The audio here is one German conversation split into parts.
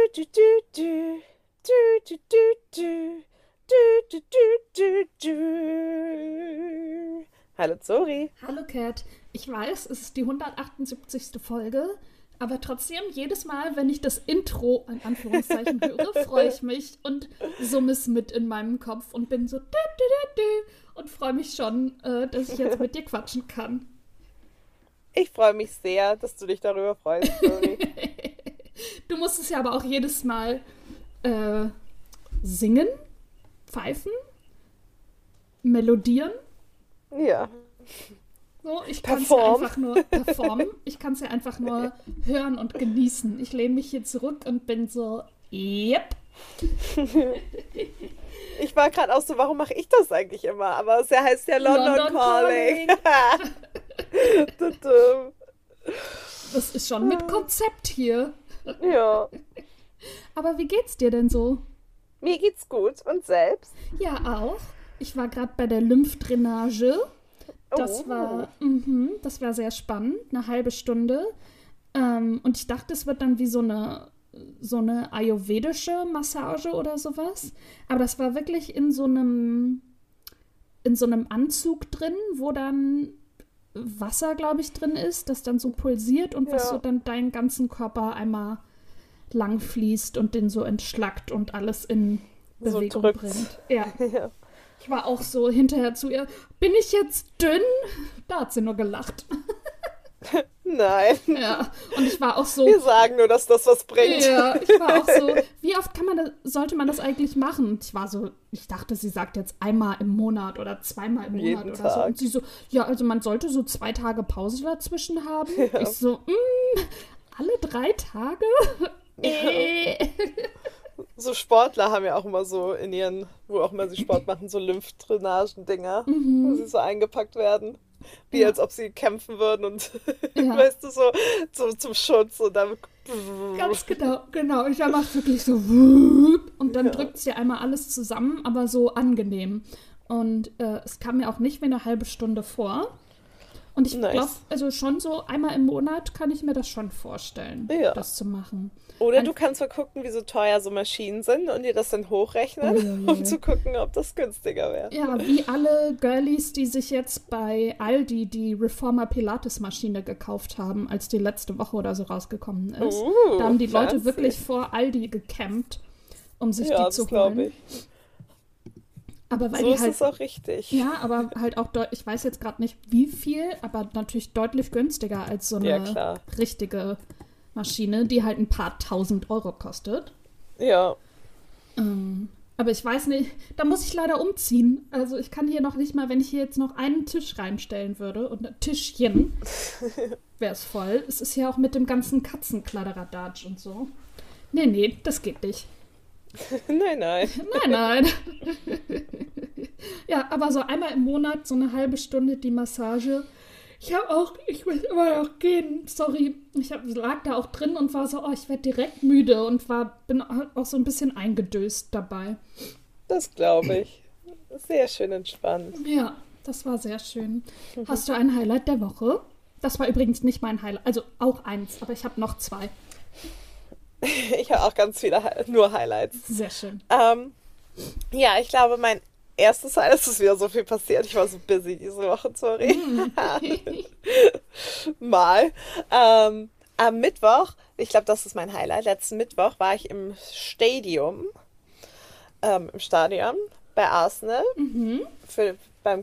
du, du, du. Du, du, du, du. Du, du, du, du, du. Hallo Zori. Hallo Kat, ich weiß, es ist die 178. Folge, aber trotzdem, jedes Mal, wenn ich das Intro in Anführungszeichen höre, freue ich mich und summe es mit in meinem Kopf und bin so und freue mich schon, dass ich jetzt mit dir quatschen kann. Ich freue mich sehr, dass du dich darüber freust, Zori. Du musst es ja aber auch jedes Mal äh, singen, pfeifen, melodieren. Ja. So, ich kann es ja Perform. einfach nur performen. Ich kann es ja einfach nur hören und genießen. Ich lehne mich hier zurück und bin so, yep. Ich war gerade auch so, warum mache ich das eigentlich immer? Aber es heißt ja London London Calling. Calling. Tudum. Das ist schon mit Konzept hier. Ja, Aber wie geht's dir denn so? mir geht's gut. Und selbst? Ja, auch. Ich war gerade bei der Lymphdrainage. Das Oh. das war sehr spannend, eine halbe Stunde. Und ich dachte, es wird dann wie so eine ayurvedische Massage oder sowas. Aber das war wirklich in so einem Anzug drin, wo dann Wasser, glaube ich, drin ist, das dann so pulsiert und was so Ja, dann deinen ganzen Körper einmal lang fließt und den so entschlackt und alles in so Bewegung drückt's. bringt. Ja. Ja. Ich war auch so hinterher zu ihr, bin ich jetzt dünn? Da hat sie nur gelacht. Nein, Ja, und ich war auch so, wir sagen nur, dass das was bringt. ja, ich war auch so, wie oft sollte man das eigentlich machen? Und ich war so, ich dachte, sie sagt jetzt einmal im Monat oder zweimal im Monat Jeden oder so. Tag. Und sie so, ja, also man sollte so 2 Tage Pause dazwischen haben. Ich Ja. so, alle 3 Tage? Ja. Äh. So Sportler haben ja auch immer so in ihren, wo auch immer sie Sport machen, so Lymphdrainagen-Dinger, wo sie so eingepackt werden. Wie Ja, als ob sie kämpfen würden und ja. weißt du, so zum Schutz und dann. Ganz genau, genau. Ich mache wirklich so wup, und dann Ja, drückt sie einmal alles zusammen, aber so angenehm. Und es kam mir auch nicht wie eine halbe Stunde vor. Und ich glaube, nice. also schon so einmal im Monat kann ich mir das schon vorstellen, Ja. das zu machen. Oder du Ein, kannst mal gucken, wie so teuer so Maschinen sind und dir das dann hochrechnen, um Uiuiui. zu gucken, ob das günstiger wäre. Ja, wie alle Girlies, die sich jetzt bei Aldi die Reformer Pilates-Maschine gekauft haben, als die letzte Woche oder so rausgekommen ist. Da haben die Leute Fancy. wirklich vor Aldi gecampt, um sich die Ja, das zu glaube holen. ich. Aber weil So die ist halt, es auch richtig. ja, aber halt auch, ich weiß jetzt gerade nicht wie viel, aber natürlich deutlich günstiger als so Ja, eine klar. richtige Maschine, die halt ein paar tausend Euro kostet. Ja. Aber ich weiß nicht, da muss ich leider umziehen. Also ich kann hier noch nicht mal, wenn ich hier jetzt noch einen Tisch reinstellen würde und ein Tischchen, wäre es voll. Es ist ja auch mit dem ganzen Katzenkladderadatsch und so. Nee, nee, das geht nicht. Nein, nein. Nein, nein. Ja, aber so einmal im Monat, so eine halbe Stunde die Massage. Ich will immer noch gehen. Sorry, lag da auch drin und war so, oh, ich werde direkt müde und bin auch so ein bisschen eingedöst dabei. Das glaube ich. Sehr schön entspannt. Ja, das war sehr schön. Hast du ein Highlight der Woche? Das war übrigens nicht mein Highlight, also auch eins, aber ich habe noch zwei. Ich habe auch ganz viele nur Highlights. Sehr schön. Ja, ich glaube, mein erstes Highlight, es ist wieder so viel passiert. Ich war so busy diese Woche, sorry. Mal. Am Mittwoch, ich glaube, das ist mein Highlight. Letzten Mittwoch war ich im Stadion bei Arsenal beim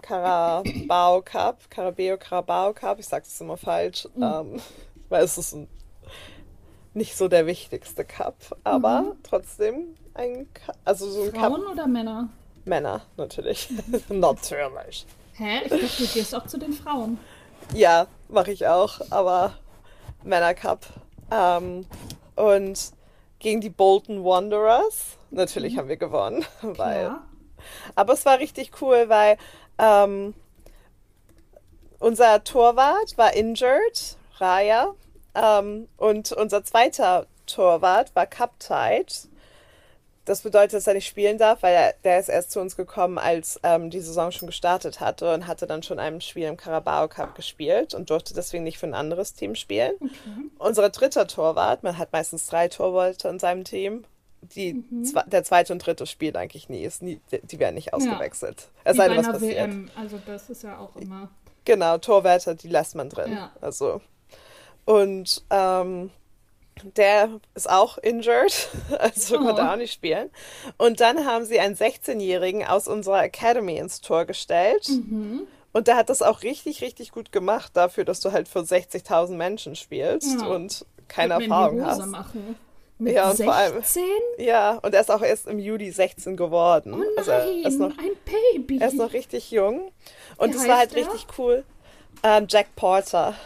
Carabao Cup. Ich sage es immer falsch, weil es ist nicht so der wichtigste Cup, aber trotzdem also so ein Cup. Frauen oder Männer? Männer, natürlich. Natürlich. Hä? Ich dachte, du gehst auch zu den Frauen. Ja, mache ich auch, aber Männercup. Und gegen die Bolton Wanderers. Natürlich haben wir gewonnen, weil. Klar. Aber es war richtig cool, weil ähm, unser Torwart war injured, Raya, und unser zweiter Torwart war cup-tied. Das bedeutet, dass er nicht spielen darf, weil der ist erst zu uns gekommen, als die Saison schon gestartet hatte und hatte dann schon ein Spiel im Carabao Cup gespielt und durfte deswegen nicht für ein anderes Team spielen. Okay. Unser dritter Torwart, man hat meistens 3 Torwarte in seinem Team, der zweite und dritte spielt eigentlich nie, die werden nicht ausgewechselt. Ja. Es sei denn, was passiert. WM, also das ist ja auch immer... Genau, Torwärter, die lässt man drin. Ja. Also, und der ist auch injured, also konnte auch nicht spielen. Und dann haben sie einen 16-Jährigen aus unserer Academy ins Tor gestellt. Und der hat das auch richtig, richtig gut gemacht dafür, dass du halt für 60.000 Menschen spielst und keine Erfahrung hast. Machen. Mit 16? Vor allem, ja, und er ist auch erst im Juli 16 geworden. Oh nein, also er ist noch, ein Baby. Er ist noch richtig jung. Und es war halt richtig cool. Jack Porter.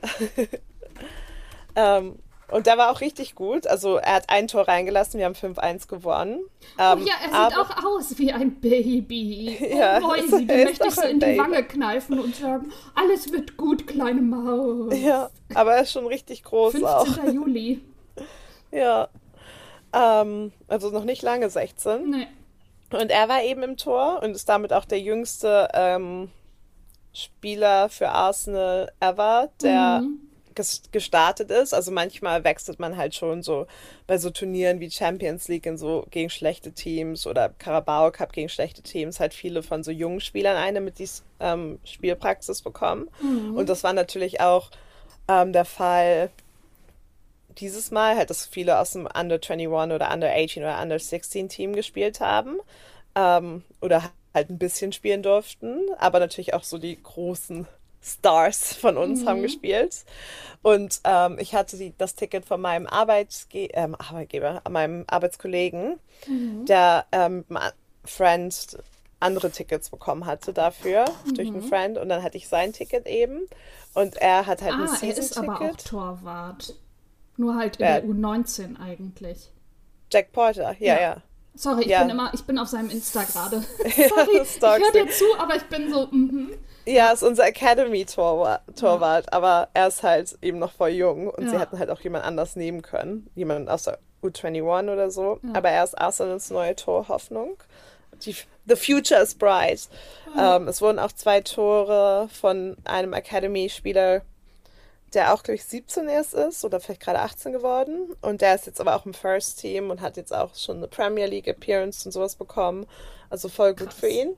Und der war auch richtig gut. Also er hat ein Tor reingelassen, wir haben 5-1 gewonnen. Ja, er sieht auch aus wie ein Baby. Ja, Mäusi, die möchte ich so in die Wange kneifen und sagen, alles wird gut, kleine Maus. Ja, aber er ist schon richtig groß 15. auch. 15. Juli. Ja, also noch nicht lange 16. Nee. Und er war eben im Tor und ist damit auch der jüngste Spieler für Arsenal ever, der gestartet ist. Also manchmal wechselt man halt schon so bei so Turnieren wie Champions League in so gegen schlechte Teams oder Carabao Cup gegen schlechte Teams halt viele von so jungen Spielern ein, damit die Spielpraxis bekommen. Und das war natürlich auch der Fall dieses Mal, halt, dass viele aus dem Under 21 oder Under 18 oder Under 16 Team gespielt haben oder halt ein bisschen spielen durften, aber natürlich auch so die großen Stars von uns haben gespielt. Und ich hatte das Ticket von meinem Arbeitgeber, meinem Arbeitskollegen, der mit einem Friend andere Tickets bekommen hatte dafür, durch einen Friend. Und dann hatte ich sein Ticket eben. Und er hat halt ein Season-Ticket. Er ist aber auch Torwart. Nur halt in der U19 eigentlich. Jack Porter, ja. Sorry, ich bin auf seinem Insta gerade. Sorry, ich höre dir zu, aber ich bin so, Ja, ist unser Academy-Torwart, aber er ist halt eben noch voll jung und sie hätten halt auch jemand anders nehmen können. Jemand aus der U21 oder so. Ja. Aber er ist Arsenals neue Torhoffnung. The future is bright. Es wurden auch 2 Tore von einem Academy-Spieler, der auch, glaube ich, 17 erst ist oder vielleicht gerade 18 geworden. Und der ist jetzt aber auch im First Team und hat jetzt auch schon eine Premier League Appearance und sowas bekommen. Also voll gut für ihn.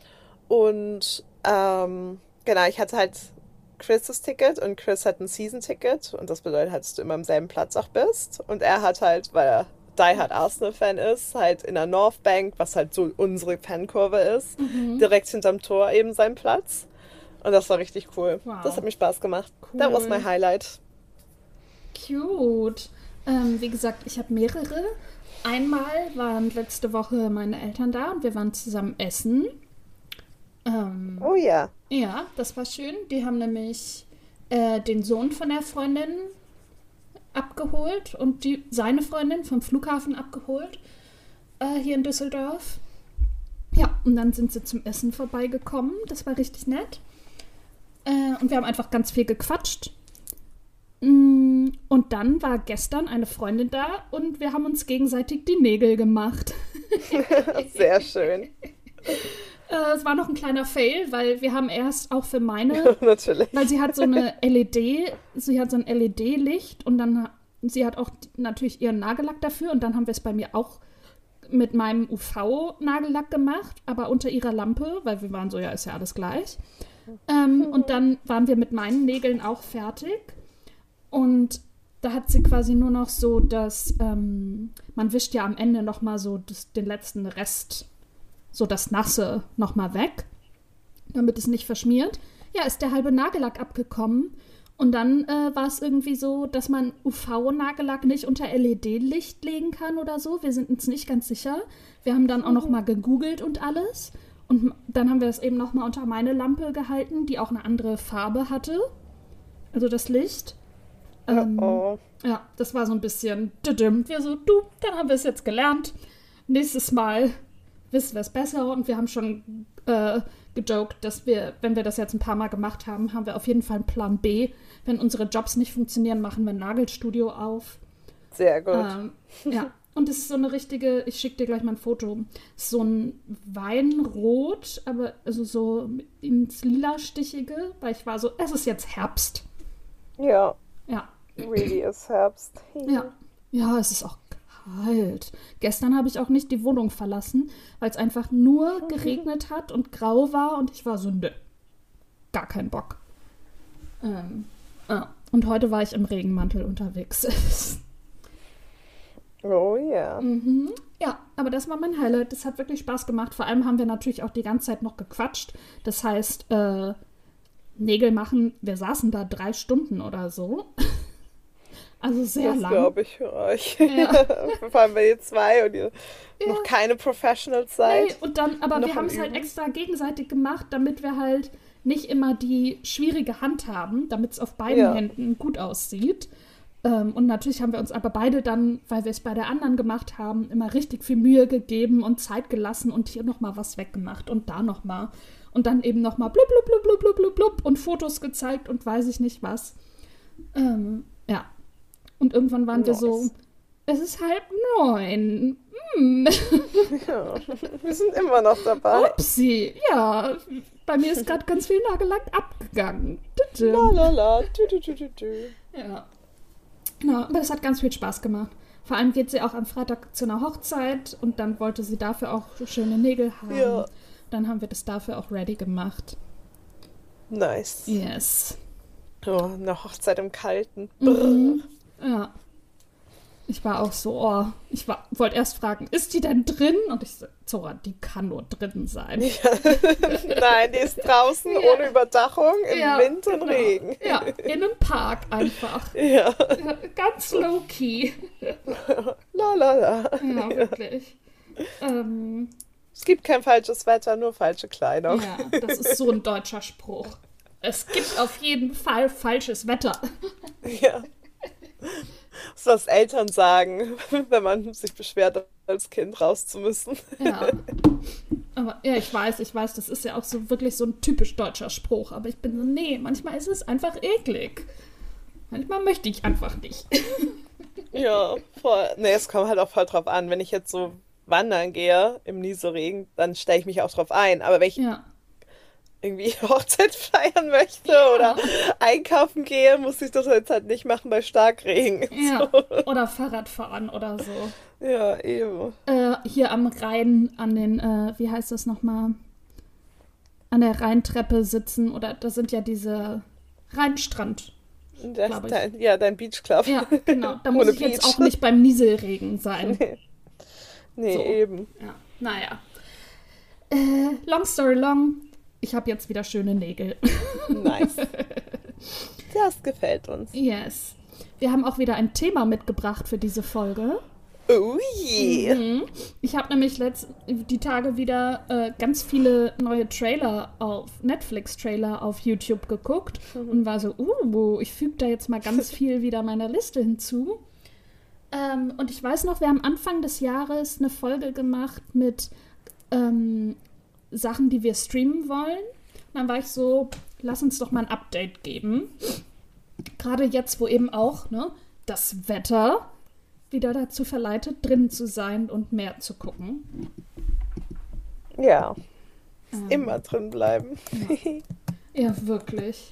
Und genau, ich hatte halt Chris' Ticket und Chris hat ein Season-Ticket. Und das bedeutet halt, dass du immer am selben Platz auch bist. Und er hat halt, weil er Die-Hard Arsenal-Fan ist, halt in der North Bank, was halt so unsere Fankurve ist, direkt hinterm Tor eben seinen Platz. Und das war richtig cool. Wow. Das hat mir Spaß gemacht. Cool. That was my highlight. Cute. Wie gesagt, ich habe mehrere. Einmal waren letzte Woche meine Eltern da und wir waren zusammen essen. Oh ja. Ja, das war schön. Die haben nämlich den Sohn von der Freundin abgeholt und seine Freundin vom Flughafen abgeholt. Hier in Düsseldorf. Ja, und dann sind sie zum Essen vorbeigekommen. Das war richtig nett. Und wir haben einfach ganz viel gequatscht. Und dann war gestern eine Freundin da und wir haben uns gegenseitig die Nägel gemacht. Sehr schön. Es war noch ein kleiner Fail, weil wir haben erst auch für meine, natürlich. Weil sie hat so eine sie hat so ein LED-Licht und dann sie hat auch natürlich ihren Nagellack dafür und dann haben wir es bei mir auch mit meinem UV-Nagellack gemacht, aber unter ihrer Lampe, weil wir waren so, ja, ist ja alles gleich. Und dann waren wir mit meinen Nägeln auch fertig. Und da hat sie quasi nur noch so man wischt ja am Ende nochmal so den letzten Rest, so das Nasse nochmal weg, damit es nicht verschmiert. Ja, ist der halbe Nagellack abgekommen. Und dann war es irgendwie so, dass man UV-Nagellack nicht unter LED-Licht legen kann oder so. Wir sind uns nicht ganz sicher. Wir haben dann auch nochmal gegoogelt und alles. Und dann haben wir es eben nochmal unter meine Lampe gehalten, die auch eine andere Farbe hatte. Also das Licht. Ja, das war so ein bisschen wir so, dann haben wir es jetzt gelernt. Nächstes Mal wissen wir es besser. Und wir haben schon gejoked, dass wenn wir das jetzt ein paar Mal gemacht haben, haben wir auf jeden Fall einen Plan B. Wenn unsere Jobs nicht funktionieren, machen wir ein Nagelstudio auf. Sehr gut. Ja, Und es ist so eine richtige, ich schicke dir gleich mal ein Foto, so ein Weinrot, aber also so ins Lila-Stichige, weil ich war so, es ist jetzt Herbst. Ja, Ja, really ist Herbst. ja. Ja, es ist auch kalt. Gestern habe ich auch nicht die Wohnung verlassen, weil es einfach nur geregnet hat und grau war und ich war so, nö, gar keinen Bock. Ja. Und heute war ich im Regenmantel unterwegs. Oh ja. Ja, aber das war mein Highlight. Das hat wirklich Spaß gemacht. Vor allem haben wir natürlich auch die ganze Zeit noch gequatscht. Das heißt, Nägel machen, wir saßen da 3 Stunden oder so. Also sehr Das lang. glaube ich für euch. Ja. Vor allem, weil ihr 2 und ihr noch keine Professionals seid. Nee, und dann, aber Noch wir am haben es halt Üben. extra gegenseitig gemacht, damit wir halt nicht immer die schwierige Hand haben, damit es auf beiden Ja. Händen gut aussieht. Und natürlich haben wir uns aber beide dann, weil wir es bei der anderen gemacht haben, immer richtig viel Mühe gegeben und Zeit gelassen und hier nochmal was weggemacht und da nochmal. Und dann eben nochmal blub, blub, blub, blub, blub, blub, blub und Fotos gezeigt und weiß ich nicht was. Ja. Und irgendwann waren wir so, Nice. es ist 8:30. Ja. Wir sind immer noch dabei. Upsi, ja, bei mir ist gerade ganz viel Nagellack abgegangen. La la la. Du. Ja. Genau, aber es hat ganz viel Spaß gemacht. Vor allem geht sie auch am Freitag zu einer Hochzeit und dann wollte sie dafür auch schöne Nägel haben. Ja. Dann haben wir das dafür auch ready gemacht. Nice. Yes. Oh, eine Hochzeit im Kalten. Ja. Ich war auch so, wollte erst fragen, ist die denn drin? Und ich so, Zora, die kann nur drin sein. Nein, die ist draußen Ja. ohne Überdachung im Ja, Wind und genau. Regen. Ja, in einem Park einfach. Ja. Ja, ganz low-key. La la la. Ja, wirklich. Es gibt kein falsches Wetter, nur falsche Kleidung. Ja, das ist so ein deutscher Spruch. Es gibt auf jeden Fall falsches Wetter. Ja. Das ist, was Eltern sagen, wenn man sich beschwert, als Kind raus zu müssen. Ja. Aber ja, ich weiß, das ist ja auch so wirklich so ein typisch deutscher Spruch. Aber ich bin so, nee, manchmal ist es einfach eklig. Manchmal möchte ich einfach nicht. Ja, voll. Nee, es kommt halt auch voll drauf an. Wenn ich jetzt so wandern gehe im Nieselregen, dann stelle ich mich auch drauf ein. Aber wenn ich Ja. irgendwie Hochzeit feiern möchte oder einkaufen gehe, muss ich das jetzt halt nicht machen bei Starkregen. Ja. Oder Fahrrad fahren oder so. Ja, eben. Hier am Rhein an den, wie heißt das nochmal? An der Rheintreppe sitzen oder da sind ja diese Rheinstrand. Glaub ich. Dein Beachclub. Ja, genau. Da muss Ohne ich jetzt Beach. auch nicht beim Nieselregen sein. Nee, So. eben. Ja, naja. Long story long, ich habe jetzt wieder schöne Nägel. Nice. Das gefällt uns. Yes. Wir haben auch wieder ein Thema mitgebracht für diese Folge. Oh je. Ich habe nämlich die Tage wieder ganz viele neue Netflix-Trailer auf YouTube geguckt und war so, ich füge da jetzt mal ganz viel wieder meiner Liste hinzu. Und ich weiß noch, wir haben Anfang des Jahres eine Folge gemacht mit Sachen, die wir streamen wollen. Und dann war ich so, lass uns doch mal ein Update geben. Gerade jetzt, wo eben auch das Wetter wieder dazu verleitet, drin zu sein und mehr zu gucken. Ja. Immer drin bleiben. Ja, wirklich.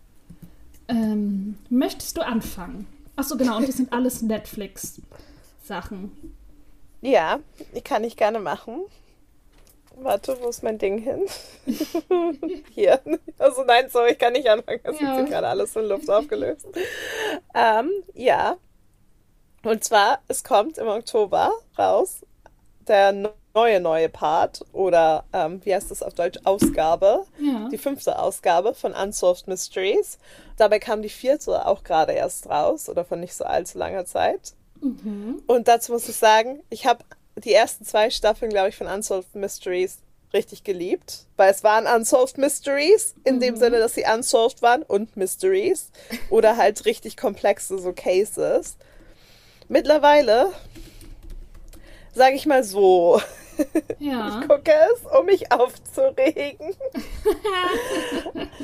Möchtest du anfangen? Achso, genau, und das sind alles Netflix-Sachen. Ja, kann ich gerne machen. Warte, wo ist mein Ding hin? Hier. Also nein, sorry, ich kann nicht anfangen. Das Ja. ist gerade alles in Luft aufgelöst. Ja. Und zwar, es kommt im Oktober raus der neue Part oder wie heißt das auf Deutsch? Ausgabe. Ja. Die 5. Ausgabe von Unsolved Mysteries. Dabei kam die 4. auch gerade erst raus oder von nicht so allzu langer Zeit. Und dazu muss ich sagen, ich habe die ersten 2 Staffeln, glaube ich, von Unsolved Mysteries richtig geliebt, weil es waren Unsolved Mysteries, in dem Sinne, dass sie unsolved waren und Mysteries oder halt richtig komplexe so Cases. Mittlerweile, sage ich mal so, Ja. ich gucke es, um mich aufzuregen.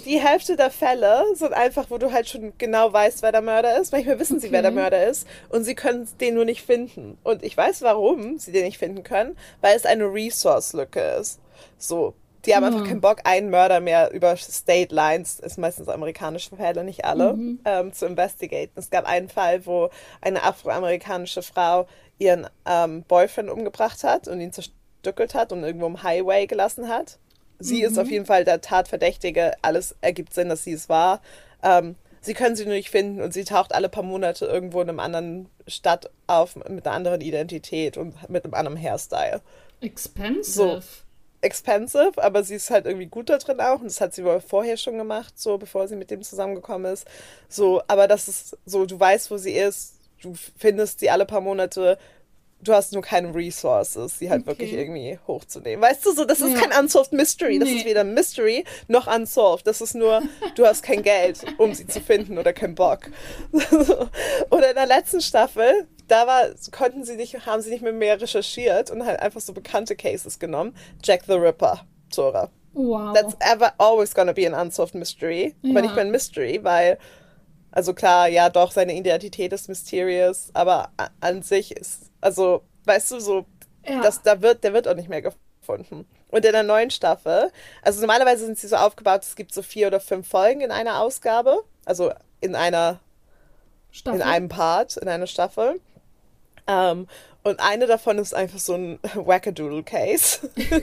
die Hälfte der Fälle sind einfach, wo du halt schon genau weißt, wer der Mörder ist. Manchmal wissen sie, wer der Mörder ist und sie können den nur nicht finden. Und ich weiß, warum sie den nicht finden können, weil es eine Resource-Lücke ist. So, die haben einfach keinen Bock, einen Mörder mehr über State Lines, ist meistens amerikanische Fälle, nicht alle, zu investigaten. Es gab einen Fall, wo eine afroamerikanische Frau ihren Boyfriend umgebracht hat und ihn zerstückelt hat und irgendwo im Highway gelassen hat. Sie ist auf jeden Fall der Tatverdächtige. Alles ergibt Sinn, dass sie es war. Sie können sie nur nicht finden und sie taucht alle paar Monate irgendwo in einer anderen Stadt auf mit einer anderen Identität und mit einem anderen Hairstyle. Expensive. So, expensive, aber sie ist halt irgendwie gut da drin auch und das hat sie wohl vorher schon gemacht, so bevor sie mit dem zusammengekommen ist. So, aber das ist so, du weißt, wo sie ist, du findest sie alle paar Monate. Du hast nur keine Resources, sie halt wirklich irgendwie hochzunehmen. Weißt du, so, das ist kein Unsolved Mystery. Das ist weder Mystery noch Unsolved. Das ist nur, du hast kein Geld, um sie zu finden oder keinen Bock. Oder in der letzten Staffel, haben sie nicht mehr recherchiert und halt einfach so bekannte Cases genommen. Jack the Ripper, Zora. Wow. That's always gonna be an Unsolved Mystery. Aber nicht mehr ein Mystery, weil, also klar, ja doch, seine Identität ist mysterious, aber an sich ist, also, weißt du, so, der wird auch nicht mehr gefunden. Und in der neuen Staffel, also normalerweise sind sie so aufgebaut, es gibt so 4 oder 5 Folgen in einer Ausgabe, also in einem Part, in einer Staffel. Und eine davon ist einfach so ein Wackadoodle-Case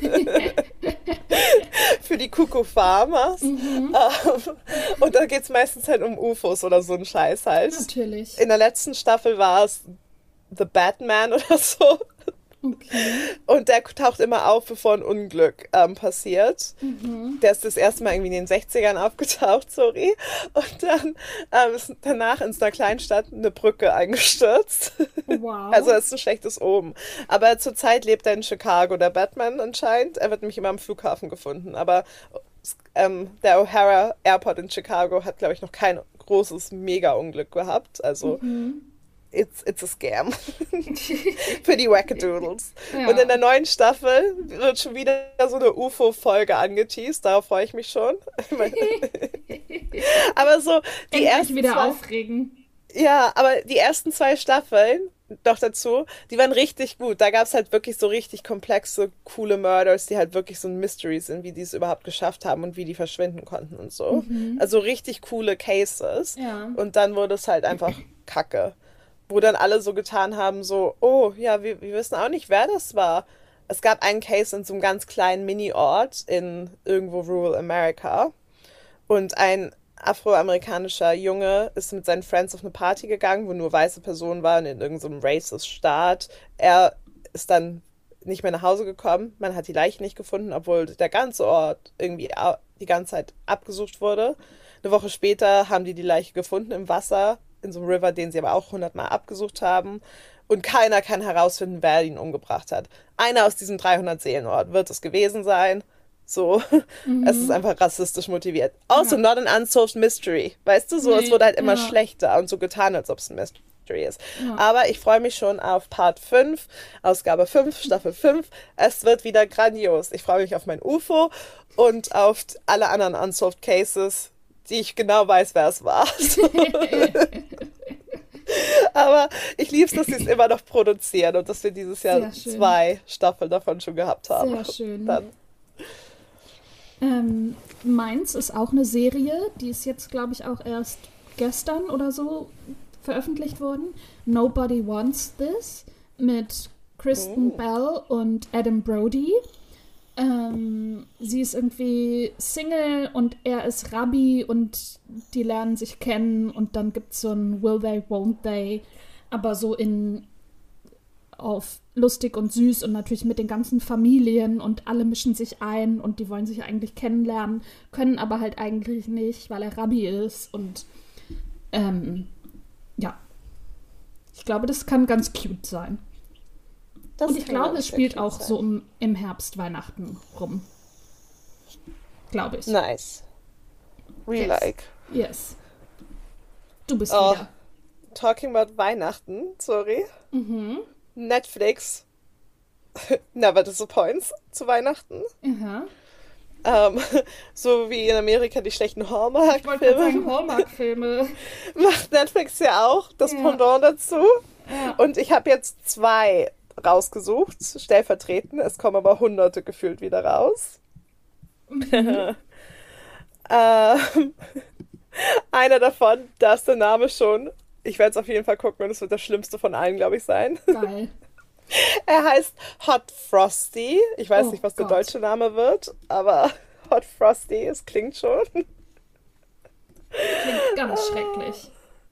für die Cuckoo Farmers. Und da geht es meistens halt um UFOs oder so ein Scheiß halt. Natürlich. In der letzten Staffel war es The Batman oder so. Okay. Und der taucht immer auf, bevor ein Unglück passiert. Der ist das erste Mal irgendwie in den 60ern aufgetaucht, sorry. Und dann ist danach in so einer Kleinstadt eine Brücke eingestürzt. Wow. Also es ist ein schlechtes Omen. Aber zurzeit lebt er in Chicago, der Batman anscheinend. Er wird nämlich immer am Flughafen gefunden. Aber der O'Hara Airport in Chicago hat, glaube ich, noch kein großes Mega-Unglück gehabt. Also it's a scam für die Wackadoodles. Ja. Und in der neuen Staffel wird schon wieder so eine UFO-Folge angeteased. Darauf freue ich mich schon. Aber so die ersten wieder aufregen. Ja, aber die ersten 2 Staffeln noch dazu, die waren richtig gut. Da gab es halt wirklich so richtig komplexe, coole Murders, die halt wirklich so ein Mystery sind, wie die es überhaupt geschafft haben und wie die verschwinden konnten und so. Also richtig coole Cases. Ja. Und dann wurde es halt einfach Kacke. Wo dann alle so getan haben, so, oh, ja, wir wissen auch nicht, wer das war. Es gab einen Case in so einem ganz kleinen Mini-Ort in irgendwo Rural America. Und ein afroamerikanischer Junge ist mit seinen Friends auf eine Party gegangen, wo nur weiße Personen waren in irgendeinem racist Staat. Er ist dann nicht mehr nach Hause gekommen. Man hat die Leiche nicht gefunden, obwohl der ganze Ort irgendwie die ganze Zeit abgesucht wurde. Eine Woche später haben die Leiche gefunden im Wasser, in so einem River, den sie aber auch 100-mal abgesucht haben. Und keiner kann herausfinden, wer ihn umgebracht hat. Einer aus diesem 300-Seelen-Ort wird es gewesen sein. So, es ist einfach rassistisch motiviert. Also not an unsolved mystery. Weißt du, so, es wurde halt immer schlechter und so getan, als ob es ein Mystery ist. Ja. Aber ich freue mich schon auf Part 5, Ausgabe 5, Staffel 5. Es wird wieder grandios. Ich freue mich auf mein UFO und auf alle anderen unsolved Cases, die ich genau weiß, wer es war. Aber ich liebe es, dass sie es immer noch produzieren und dass wir dieses Jahr 2 Staffeln davon schon gehabt haben. Sehr schön. Dann. Meins ist auch eine Serie, die ist jetzt, glaube ich, auch erst gestern oder so veröffentlicht worden. Nobody Wants This mit Kristen Bell und Adam Brody. Sie ist irgendwie Single und er ist Rabbi und die lernen sich kennen und dann gibt es so ein Will They, Won't They, aber so auf lustig und süß und natürlich mit den ganzen Familien und alle mischen sich ein und die wollen sich eigentlich kennenlernen, können aber halt eigentlich nicht, weil er Rabbi ist und ja, ich glaube, das kann ganz cute sein. Und ich glaube, es spielt auch so im Herbst, Weihnachten rum. Glaube ich. Nice. We like. Yes. Du bist wieder. Talking about Weihnachten, sorry. Netflix never disappoints zu Weihnachten. Ähm, so wie in Amerika die schlechten Ich wollte gerade Hallmark-Filme sagen, Hallmark-Filme. macht Netflix ja auch das Ja, Pendant dazu. ja. Und ich habe jetzt 2 rausgesucht, stellvertretend. Es kommen aber Hunderte gefühlt wieder raus. Mhm. Ähm, einer davon, da ist der Name schon. Ich werde es auf jeden Fall gucken und es wird das Schlimmste von allen, glaube ich, sein. Geil. Er heißt Hot Frosty. Ich weiß Oh nicht, was der Gott. deutsche Name wird, aber Hot Frosty, es klingt schon. Klingt ganz schrecklich.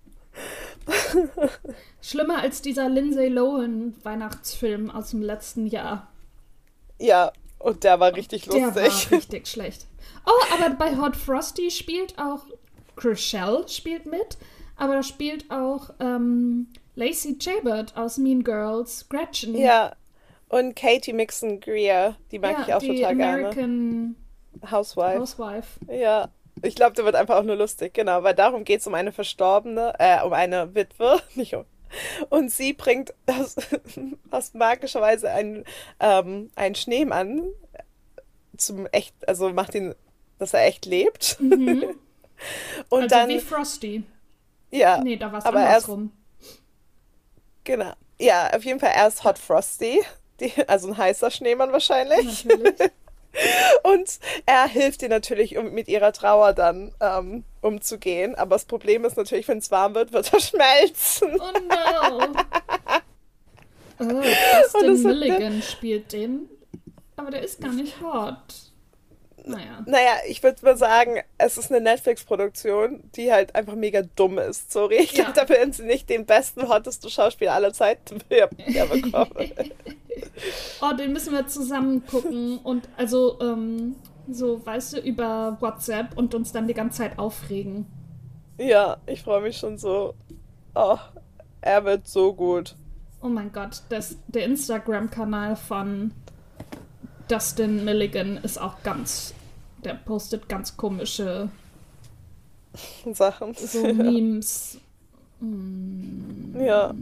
Schlimmer als dieser Lindsay Lohan Weihnachtsfilm aus dem letzten Jahr. Ja, und der war richtig Der war lustig. richtig schlecht. Oh, aber bei Hot Frosty spielt auch Chrishell spielt mit, aber da spielt auch Lacey Chabert aus Mean Girls, Gretchen. Ja, und Katie Mixon Greer, die mag ich Ja, auch die total gerne. American Housewife. Housewife. Ja, ich glaube, der wird einfach auch nur lustig, genau, weil darum geht es um eine Verstorbene, um eine Witwe, nicht um. Und sie bringt aus magischer Weise einen Schneemann zum echt, also macht ihn, dass er echt lebt. Mhm. Und Also dann, wie Frosty. ja, Nee, da war es aber er ist, andersrum. genau, ja, auf jeden Fall erst Hot Frosty, also ein heißer Schneemann wahrscheinlich. Natürlich. Und er hilft ihr natürlich, um mit ihrer Trauer dann umzugehen. Aber das Problem ist natürlich, wenn es warm wird, wird er schmelzen. Oh no. Oh, Und Dustin es wird, Milligan spielt den. Aber der ist gar nicht hot. Naja. naja, ich würde mal sagen, es ist eine Netflix-Produktion, die halt einfach mega dumm ist. Sorry, ich glaube, Ja. da werden sie nicht den besten, hottesten Schauspieler aller Zeiten bekommen. Oh, den müssen wir zusammen gucken und also so, weißt du, über WhatsApp und uns dann die ganze Zeit aufregen. Ja, ich freue mich schon so. Oh, er wird so gut. Oh mein Gott, der Instagram-Kanal von Dustin Milligan ist auch der postet ganz komische Sachen. so Memes. Ja,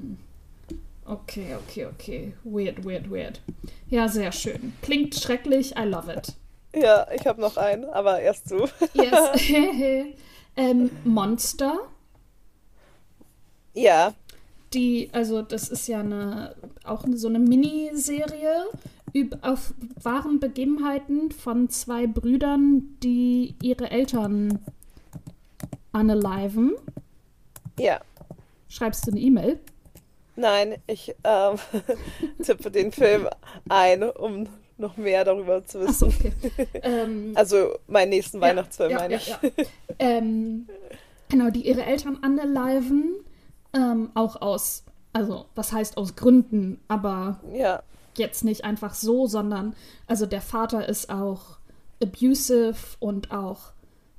Okay. Weird. Ja, sehr schön. Klingt schrecklich, I love it. ja, ich habe noch einen, aber erst du. Yes. Monster, Ja, also das ist ja so eine Miniserie auf wahren Begebenheiten von 2 Brüdern, die ihre Eltern unaliven. ja. Schreibst du eine E-Mail? Nein, ich tippe den Film ein, um noch mehr darüber zu Achso, wissen. okay. Also meinen nächsten Weihnachtsfilm, Ja, meine ja, ich. ja. Genau, die ihre Eltern unaliven, auch also was heißt aus Gründen, aber Ja, jetzt nicht einfach so, sondern also der Vater ist auch abusive und auch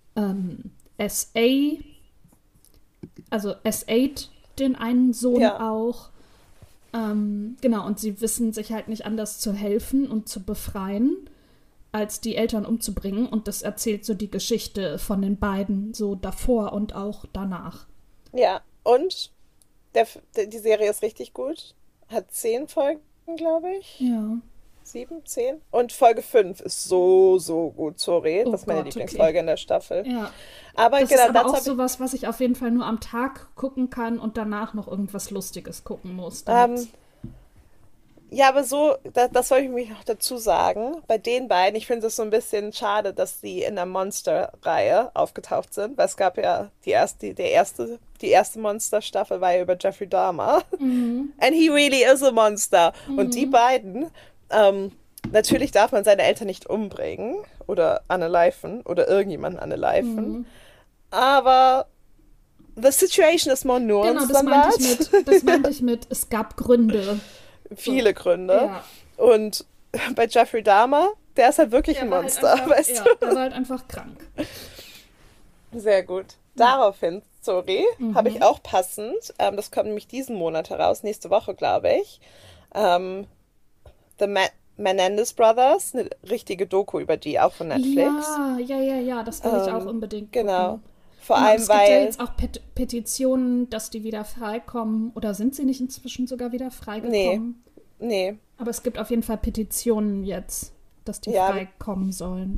SA, also S8 den einen Sohn ja, auch. Genau, und sie wissen sich halt nicht anders zu helfen und zu befreien, als die Eltern umzubringen. Und das erzählt so die Geschichte von den beiden, so davor und auch danach. ja. Und die Serie ist richtig gut. Hat 10 Folgen, glaube ich. Ja. 7, 10. Und Folge 5 ist so, so gut. Sorry, Oh das ist meine Gott, okay. Lieblingsfolge in der Staffel. Ja. Aber Das ist genau, aber dazu auch habe ich. sowas, was ich auf jeden Fall nur am Tag gucken kann und danach noch irgendwas Lustiges gucken muss. Ähm, ja, aber so, das wollte ich mich noch dazu sagen. Bei den beiden, ich finde es so ein bisschen schade, dass sie in der Monster-Reihe aufgetaucht sind, weil es gab ja die erste Monster-Staffel war ja über Jeffrey Dahmer. And he really is a monster. Und die beiden, natürlich darf man seine Eltern nicht umbringen oder unaliven oder irgendjemanden unaliven. Aber the situation is more Genau, nuanced das than meinte that. das meinte ich mit, es gab Gründe. Viele Gründe. Ja. Und bei Jeffrey Dahmer, der ist halt wirklich Der ein war halt Monster, einfach, weißt ja, der war halt einfach krank. du? Sehr gut. Daraufhin, sorry, habe ich auch passend, das kommt nämlich diesen Monat heraus, nächste Woche, glaube ich, The Menendez Brothers, eine richtige Doku über die, auch von Netflix. Ja, das will ich auch unbedingt Genau. gucken. Vor Genau, allem, es gibt ja weil, jetzt auch Petitionen, dass die wieder freikommen. Oder sind sie nicht inzwischen sogar wieder freigekommen? nee, Aber es gibt auf jeden Fall Petitionen jetzt, dass die ja, freikommen sollen.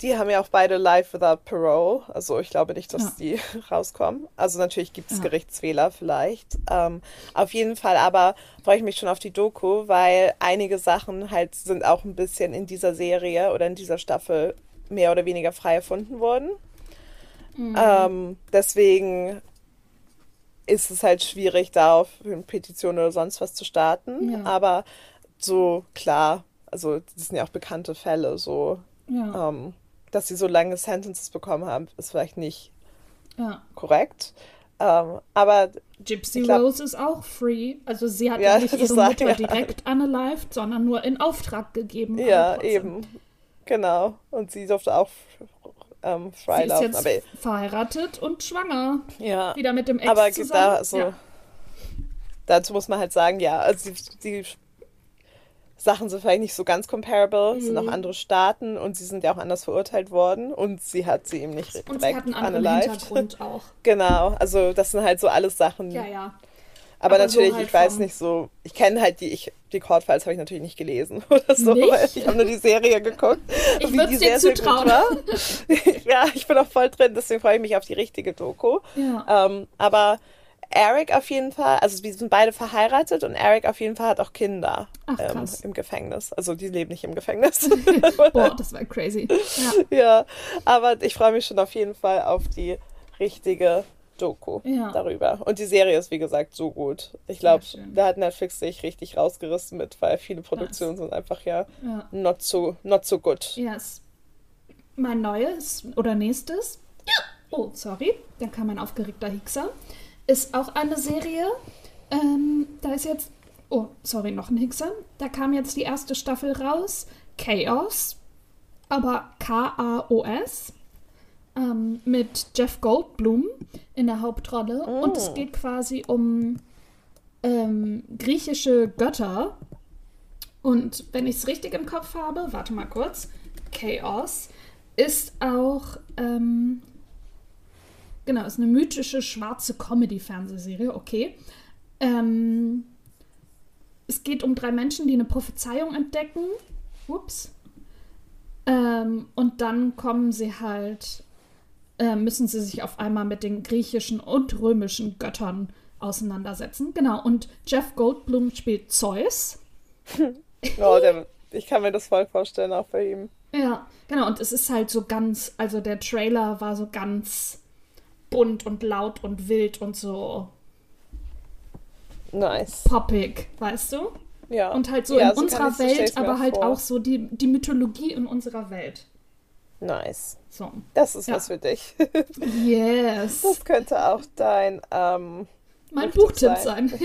die haben ja auch beide Life Without Parole. Also ich glaube nicht, dass Ja, die rauskommen. Also natürlich gibt es ja. Gerichtsfehler vielleicht. Auf jeden Fall aber freue ich mich schon auf die Doku, weil einige Sachen halt sind auch ein bisschen in dieser Serie oder in dieser Staffel mehr oder weniger frei erfunden worden. Mhm. Deswegen ist es halt schwierig, da auf eine Petition oder sonst was zu starten. Ja, Aber so klar, also das sind ja auch bekannte Fälle, so ja, dass sie so lange Sentences bekommen haben, ist vielleicht nicht ja. korrekt. Aber Gypsy ich glaube, Rose ist auch free. Also sie hat ja ja, nicht das ihre sagen Mutter ja alle. direkt unalived, sondern nur in Auftrag gegeben, aber Ja, trotzdem. eben. Genau. Und sie durfte auch Sie ist freilaufen. Aber jetzt verheiratet und schwanger. ja, Wieder mit dem aber Ex zusammen. da Ja. so, dazu muss man halt sagen, ja, also die Sachen sind vielleicht nicht so ganz comparable, es sind auch Mhm. andere Staaten und sie sind ja auch anders verurteilt worden und sie hat sie eben nicht Und sie hat direkt einen anderen unalived. Hintergrund auch. Genau, also das sind halt so alles Ja, Sachen. ja. Aber Aber so natürlich, halt ich weiß vom. nicht so, ich kenne halt die Court Files habe ich natürlich nicht gelesen oder so, weil Nicht? ich habe nur die Serie geguckt, Ich wie würde die es dir sehr, sehr gut zutrauen. war. Ja, ich bin auch voll drin, deswegen freue ich mich auf die richtige Doku. Ja. Aber Eric auf jeden Fall, also wir sind beide verheiratet und Eric auf jeden Fall hat auch Kinder Ach, krass. im Gefängnis. Also die leben nicht im Gefängnis. Boah, das war crazy. Ja, Ja, aber ich freue mich schon auf jeden Fall auf die richtige Doku ja. darüber. Und die Serie ist, wie gesagt, so gut. Ich Sehr glaube, schön. da hat Netflix sich richtig rausgerissen mit, weil viele Krass. Produktionen sind einfach ja Ja. not so good. Yes. Mein neues oder nächstes. Oh, sorry. Da kam ein aufgeregter Hickser. Ist auch eine Serie. Da ist jetzt. Oh, sorry, noch ein Hickser. Da kam jetzt die erste Staffel raus. Chaos. Aber K-A-O-S. Mit Jeff Goldblum in der Hauptrolle. Und es Mm. geht quasi um griechische Götter. Und wenn ich es richtig im Kopf habe, warte mal kurz. Chaos ist auch. Genau, ist eine mythische schwarze Comedy-Fernsehserie, okay. Ähm, Es geht um drei Menschen, die eine Prophezeiung entdecken. Ups. Und dann kommen sie halt, müssen sie sich auf einmal mit den griechischen und römischen Göttern auseinandersetzen. Genau, und Jeff Goldblum spielt Zeus. Oh, ich kann mir das voll vorstellen, auch bei ihm. Ja, genau, und es ist halt so ganz, also der Trailer war so ganz bunt und laut und wild und so Nice. poppig, weißt du? Ja. Und halt so in Ja, unserer so stelle Welt, ich mir aber auch halt vor. auch so die Mythologie in unserer Welt. Nice. So, Das ist was ja. für dich. Yes. Das könnte auch dein Mein Buchtipp Buchtipp sein. sein.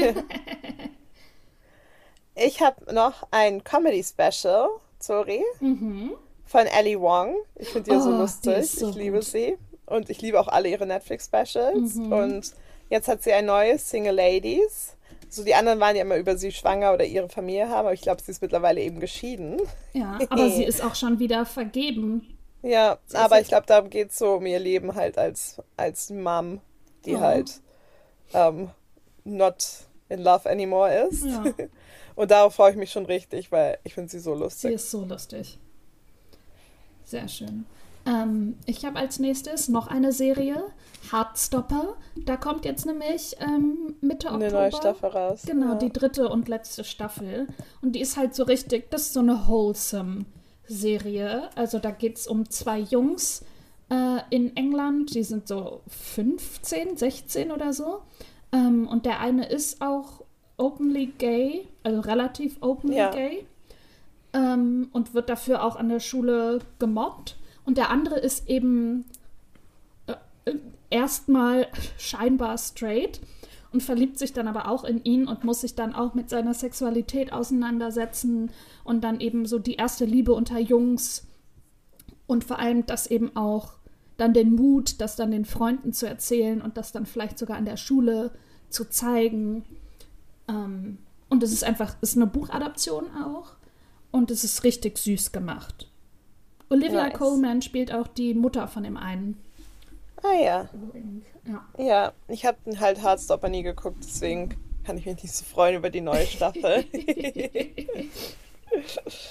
Ich habe noch ein Comedy-Special, sorry, Mhm. von Ellie Wong. Ich finde die ja so Oh, die lustig. ist so Ich liebe gut. sie. Und ich liebe auch alle ihre Netflix-Specials. Mhm. Und jetzt hat sie ein neues, Single Ladies. So, die anderen waren ja immer über sie schwanger oder ihre Familie haben, aber ich glaube, sie ist mittlerweile eben geschieden. Ja, aber sie ist auch schon wieder vergeben. Ja, Sie ist aber ich jetzt. glaube, darum geht es so um ihr Leben halt als Mom, die Oh, halt ähm, not in love anymore ist. ja, Und darauf freue ich mich schon richtig, weil ich finde sie so sie lustig. ist so lustig. Sehr schön. Ich habe als nächstes noch eine Serie, Heartstopper. Da kommt jetzt nämlich Mitte Eine neue Oktober, Staffel raus. genau, Ja. die dritte und letzte Staffel. Und die ist halt so richtig, das ist so eine wholesome Serie. Also da geht es um zwei Jungs in England, die sind so 15, 16 oder so. Und der eine ist auch openly gay, also relativ openly Ja. gay. Und wird dafür auch an der Schule gemobbt. Und der andere ist eben erstmal scheinbar straight und verliebt sich dann aber auch in ihn und muss sich dann auch mit seiner Sexualität auseinandersetzen und dann eben so die erste Liebe unter Jungs und vor allem das eben auch dann den Mut, das dann den Freunden zu erzählen und das dann vielleicht sogar an der Schule zu zeigen. Und es ist einfach, es ist eine Buchadaption auch und es ist richtig süß gemacht. Olivia Nice. Colman spielt auch die Mutter von dem einen. Ah ja. Übrigens. Ja. Ja, ich habe halt Heartstopper nie geguckt, deswegen kann ich mich nicht so freuen über die neue Staffel.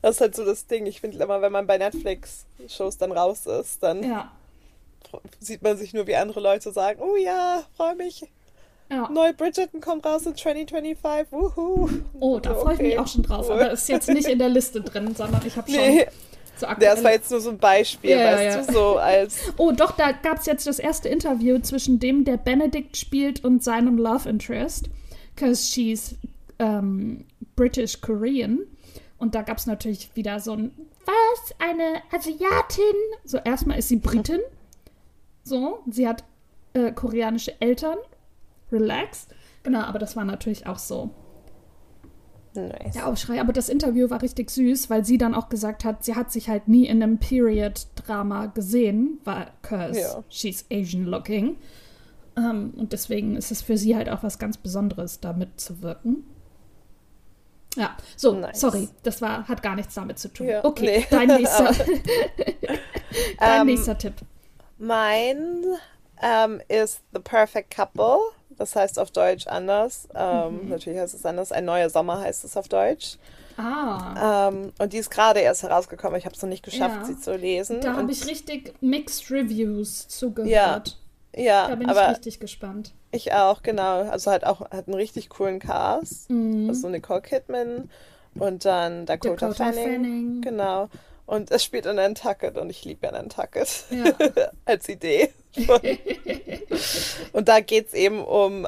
Das ist halt so das Ding. Ich finde immer, wenn man bei Netflix-Shows dann raus ist, dann Ja, sieht man sich nur, wie andere Leute sagen, oh ja, freue mich. ja. Neue Bridgerton kommt raus in 2025. Wuhu. Oh, da So, freue ich mich okay, auch schon drauf. cool. Aber ist jetzt nicht in der Liste drin, sondern ich habe schon Nee, so das war aktuelle. jetzt nur so ein Beispiel, Ja, weißt ja. du, so als, Oh, doch, da gab es jetzt das erste Interview zwischen dem, der Benedict spielt, und seinem Love Interest. Because she's British Korean. Und da gab es natürlich wieder so ein, was? Eine Asiatin? So, erstmal ist sie Britin. So, sie hat koreanische Eltern. Relax. Genau, aber das war natürlich auch so nice. der Aufschrei. Aber das Interview war richtig süß, weil sie dann auch gesagt hat, sie hat sich halt nie in einem Period-Drama gesehen, because Ja. she's Asian looking. Und deswegen ist es für sie halt auch was ganz Besonderes, da mitzuwirken. Ja, so, Nice. sorry, das hat gar nichts damit zu tun. Ja, Okay, nee. dein nächster, dein Ähm, nächster Tipp. Mein ist The Perfect Couple. Das heißt auf Deutsch anders. Natürlich heißt es anders. Ein neuer Sommer heißt es auf Deutsch. Und die ist gerade erst herausgekommen. Ich habe es noch nicht geschafft, Ja. sie zu lesen. Da Und habe ich richtig Mixed Reviews ja, zugehört. ja, Da bin ich aber richtig gespannt. ich auch, genau. Also hat einen richtig coolen Cast. Mhm. Also Nicole Kidman und dann Dakota Fanning. Genau. Und es spielt in Nantucket und ich liebe ja Nantucket Ja. als Idee. Und da geht es eben um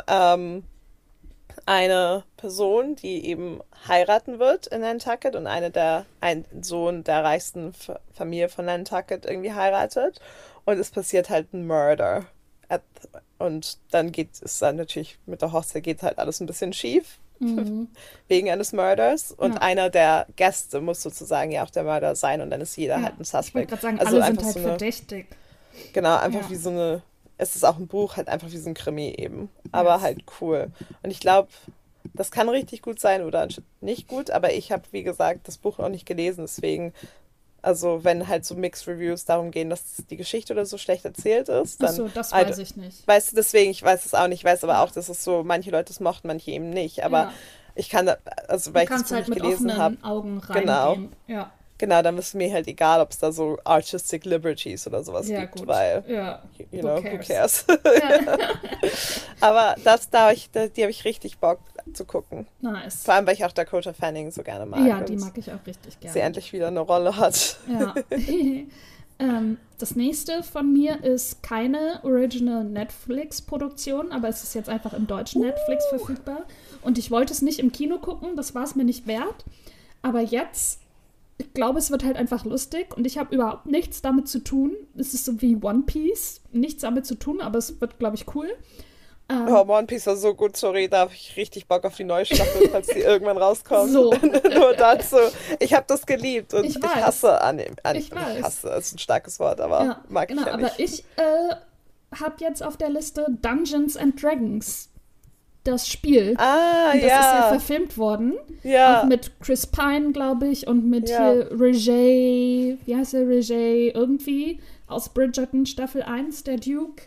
eine Person, die eben heiraten wird in Nantucket und ein Sohn der reichsten Familie von Nantucket irgendwie heiratet. Und es passiert halt ein Murder. Und dann geht es dann natürlich mit der Hochzeit geht halt alles ein bisschen schief. Wegen eines Mörders. Und Ja. einer der Gäste muss sozusagen ja auch der Mörder sein und dann ist jeder halt ein Ich wollte Suspect. gerade sagen, Also alle sind einfach halt so eine, verdächtig. genau, einfach Ja. wie so eine, es ist auch ein Buch, halt einfach wie so ein Krimi eben. Aber halt cool. Und ich glaube, das kann richtig gut sein oder nicht gut, aber ich habe, wie gesagt, das Buch noch nicht gelesen, deswegen, also wenn halt so Mixed Reviews darum gehen, dass die Geschichte oder so schlecht erzählt ist, dann Achso, das halt, weiß ich nicht. weißt du, deswegen, ich weiß es auch nicht, ich weiß aber auch, dass es so, manche Leute es mochten, manche eben nicht, aber Ja. ich kann, also Du weil ich das kannst Buch halt nicht mit gelesen offenen habe, Augen genau, reingehen. Ja, dann ist mir halt egal, ob es da so Artistic Liberties oder sowas ja, gibt, gut. weil, Ja, you who know, who cares? cares? Ja. Aber die habe ich richtig Bock zu gucken. Nice. Vor allem, weil ich auch Dakota Fanning so gerne mag Ja, die und mag ich auch richtig sie gerne. endlich wieder eine Rolle hat. Ja. Das nächste von mir ist keine Original Netflix-Produktion, aber es ist jetzt einfach im deutschen Netflix verfügbar. Und ich wollte es nicht im Kino gucken, das war es mir nicht wert. Aber jetzt, ich glaube, es wird halt einfach lustig und ich habe überhaupt nichts damit zu tun. Es ist so wie One Piece, nichts damit zu tun, aber es wird, glaube ich, cool. Oh, One Piece war so gut, sorry, da habe ich richtig Bock auf die neue Staffel, falls die irgendwann rauskommt. So. Nur dazu. Ich habe das geliebt und Ich ich weiß. hasse Ich weiß. hasse, ist ein starkes Wort, aber Ja, mag genau, ich ja aber nicht. ich habe jetzt auf der Liste Dungeons and Dragons, das Spiel. Ah, Und das ist ja ja. verfilmt worden. Ja. Auch mit Chris Pine, glaube ich, und mit Ja. hier Roger, wie heißt der Roger irgendwie, aus Bridgerton Staffel 1, der Duke.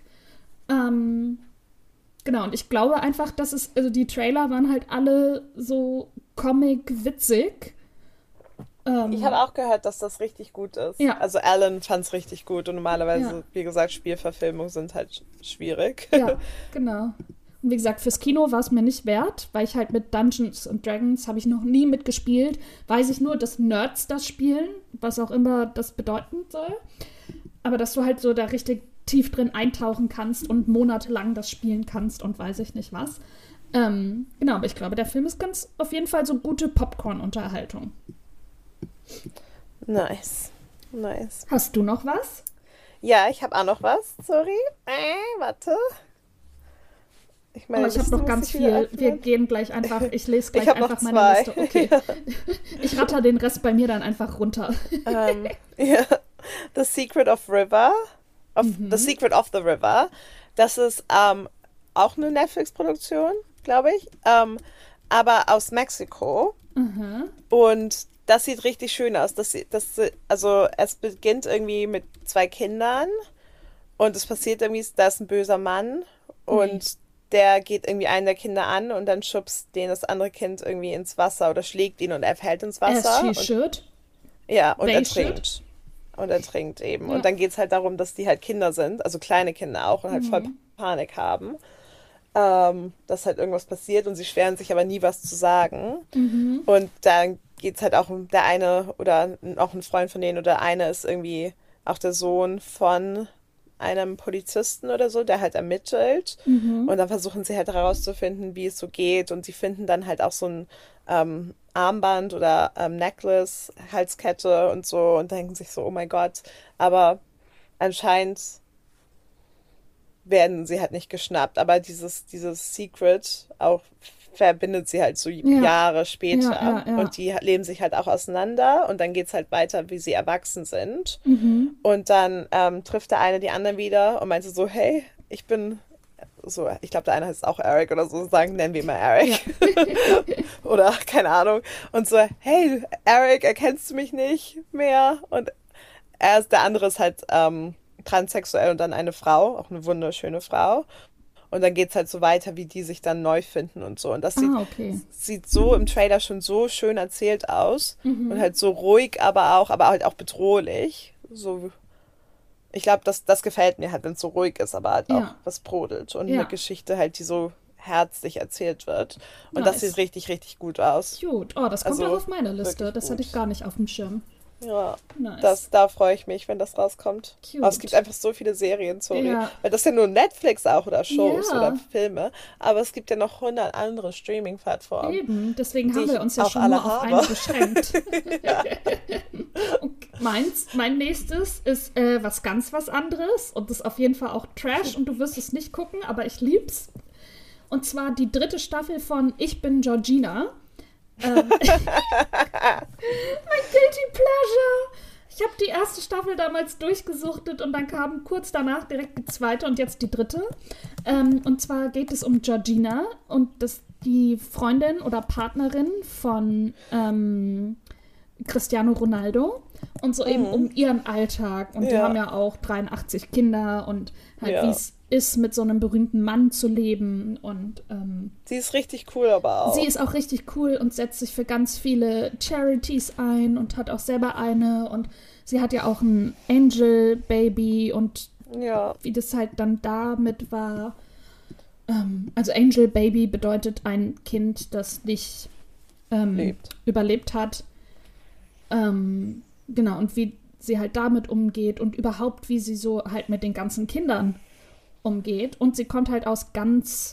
Genau, und ich glaube einfach, dass also die Trailer waren halt alle so Comic-witzig. Ich habe auch gehört, dass das richtig gut ist. Ja. Also Alan fand es richtig gut und normalerweise, Ja. wie gesagt, Spielverfilmungen sind halt schwierig. Ja, genau. Und wie gesagt, fürs Kino war es mir nicht wert, weil ich halt mit Dungeons and Dragons habe ich noch nie mitgespielt. Weiß ich nur, dass Nerds das spielen, was auch immer das bedeuten soll. Aber dass du halt so da richtig tief drin eintauchen kannst und monatelang das spielen kannst und weiß ich nicht was. Genau, aber ich glaube, der Film ist ganz auf jeden Fall so gute Popcorn-Unterhaltung. Nice. Nice. Hast du noch was? Ja, ich habe auch noch was. Sorry. Warte. Ich Oh, meine, ich habe Liste noch muss ganz ich wieder viel. Wir öffnen. gehen gleich einfach, ich lese Ich gleich habe noch einfach meine zwei. Liste. Okay. Ich ratter den Rest bei mir dann einfach runter. Ja. The Secret of River. The Secret of the River. Das ist auch eine Netflix-Produktion, glaube ich. Aber aus Mexiko. Und das sieht richtig schön aus. Also es beginnt irgendwie mit 2 Kindern und es passiert irgendwie, da ist ein böser Mann und der geht irgendwie einen der Kinder an und dann schubst den das andere Kind irgendwie ins Wasser oder schlägt ihn und er fällt ins Wasser. As she should. Ja, und They should. ertrinkt. Und ertrinkt eben. Ja. Und dann geht es halt darum, dass die halt Kinder sind, also kleine Kinder auch und halt voll Mhm. Panik haben, dass halt irgendwas passiert und sie schweren sich aber nie was zu sagen. Mhm. Und dann geht es halt auch um der eine oder auch ein Freund von denen oder eine ist irgendwie auch der Sohn von einem Polizisten oder so, der halt ermittelt. Mhm. Und dann versuchen sie halt herauszufinden, wie es so geht. Und sie finden dann halt auch so ein Armband oder Necklace, Halskette und so und denken sich so, oh mein Gott. Aber anscheinend werden sie halt nicht geschnappt. Aber dieses Secret auch verbindet sie halt so Ja, Jahre ja, später. ja, ja. Und die leben sich halt auch auseinander. Und dann geht's halt weiter, wie sie erwachsen sind. Mhm. Und dann trifft der eine die andere wieder und meinte so, hey, ich bin so, ich glaube, der eine heißt auch Eric oder so, sagen, nennen wir ihn mal Ja. Eric. Oder keine Ahnung. Und so, hey, Eric, erkennst du mich nicht mehr? Und der andere ist halt transsexuell und dann eine Frau, auch eine wunderschöne Frau. Und dann geht's halt so weiter, wie die sich dann neu finden und so. Und das Ah, okay. sieht so im Trailer schon so schön erzählt aus. Und Mhm. halt so ruhig, aber halt auch bedrohlich. So, ich glaube, das gefällt mir halt, wenn es so ruhig ist, aber halt auch Ja, was brodelt. Und eine ja. Geschichte halt, die so herzlich erzählt wird. Und das sieht Nice. richtig, richtig gut aus. Gut. Oh, das kommt auch Also auf meine Liste. wirklich Das hatte ich gut. gar nicht auf dem Schirm. Ja, Nice. da freue ich mich, wenn das rauskommt. Aber es gibt Cute. einfach so viele Serien, sorry. Ja. Weil das ist ja nur Netflix auch oder Shows oder Ja, Filme. Aber es gibt ja noch 100 andere Streaming-Plattformen, eben. Deswegen die haben wir ich uns ja auch schon nur alle auf eine habe. beschränkt. Ja. Und mein nächstes ist was anderes und ist auf jeden Fall auch Trash und du wirst es nicht gucken, aber ich lieb's. Und zwar die dritte Staffel von Ich bin Georgina. Guilty Pleasure. Ich habe die erste Staffel damals durchgesuchtet und dann kam kurz danach direkt die zweite und jetzt die dritte. Und zwar geht es um Georgina und das die Freundin oder Partnerin von Cristiano Ronaldo und so eben um ihren Alltag. Und die haben Ja, ja auch 83 Kinder und halt, wie ja. es ist, mit so einem berühmten Mann zu leben. Und Sie ist richtig cool, aber sie auch. ist auch richtig cool und setzt sich für ganz viele Charities ein und hat auch selber eine. Und sie hat ja auch ein Angel-Baby und Ja, wie das halt dann damit war. Also Angel-Baby bedeutet ein Kind, das nicht lebt. überlebt hat. Genau, und wie sie halt damit umgeht und überhaupt, wie sie so halt mit den ganzen Kindern umgeht. Und sie kommt halt aus ganz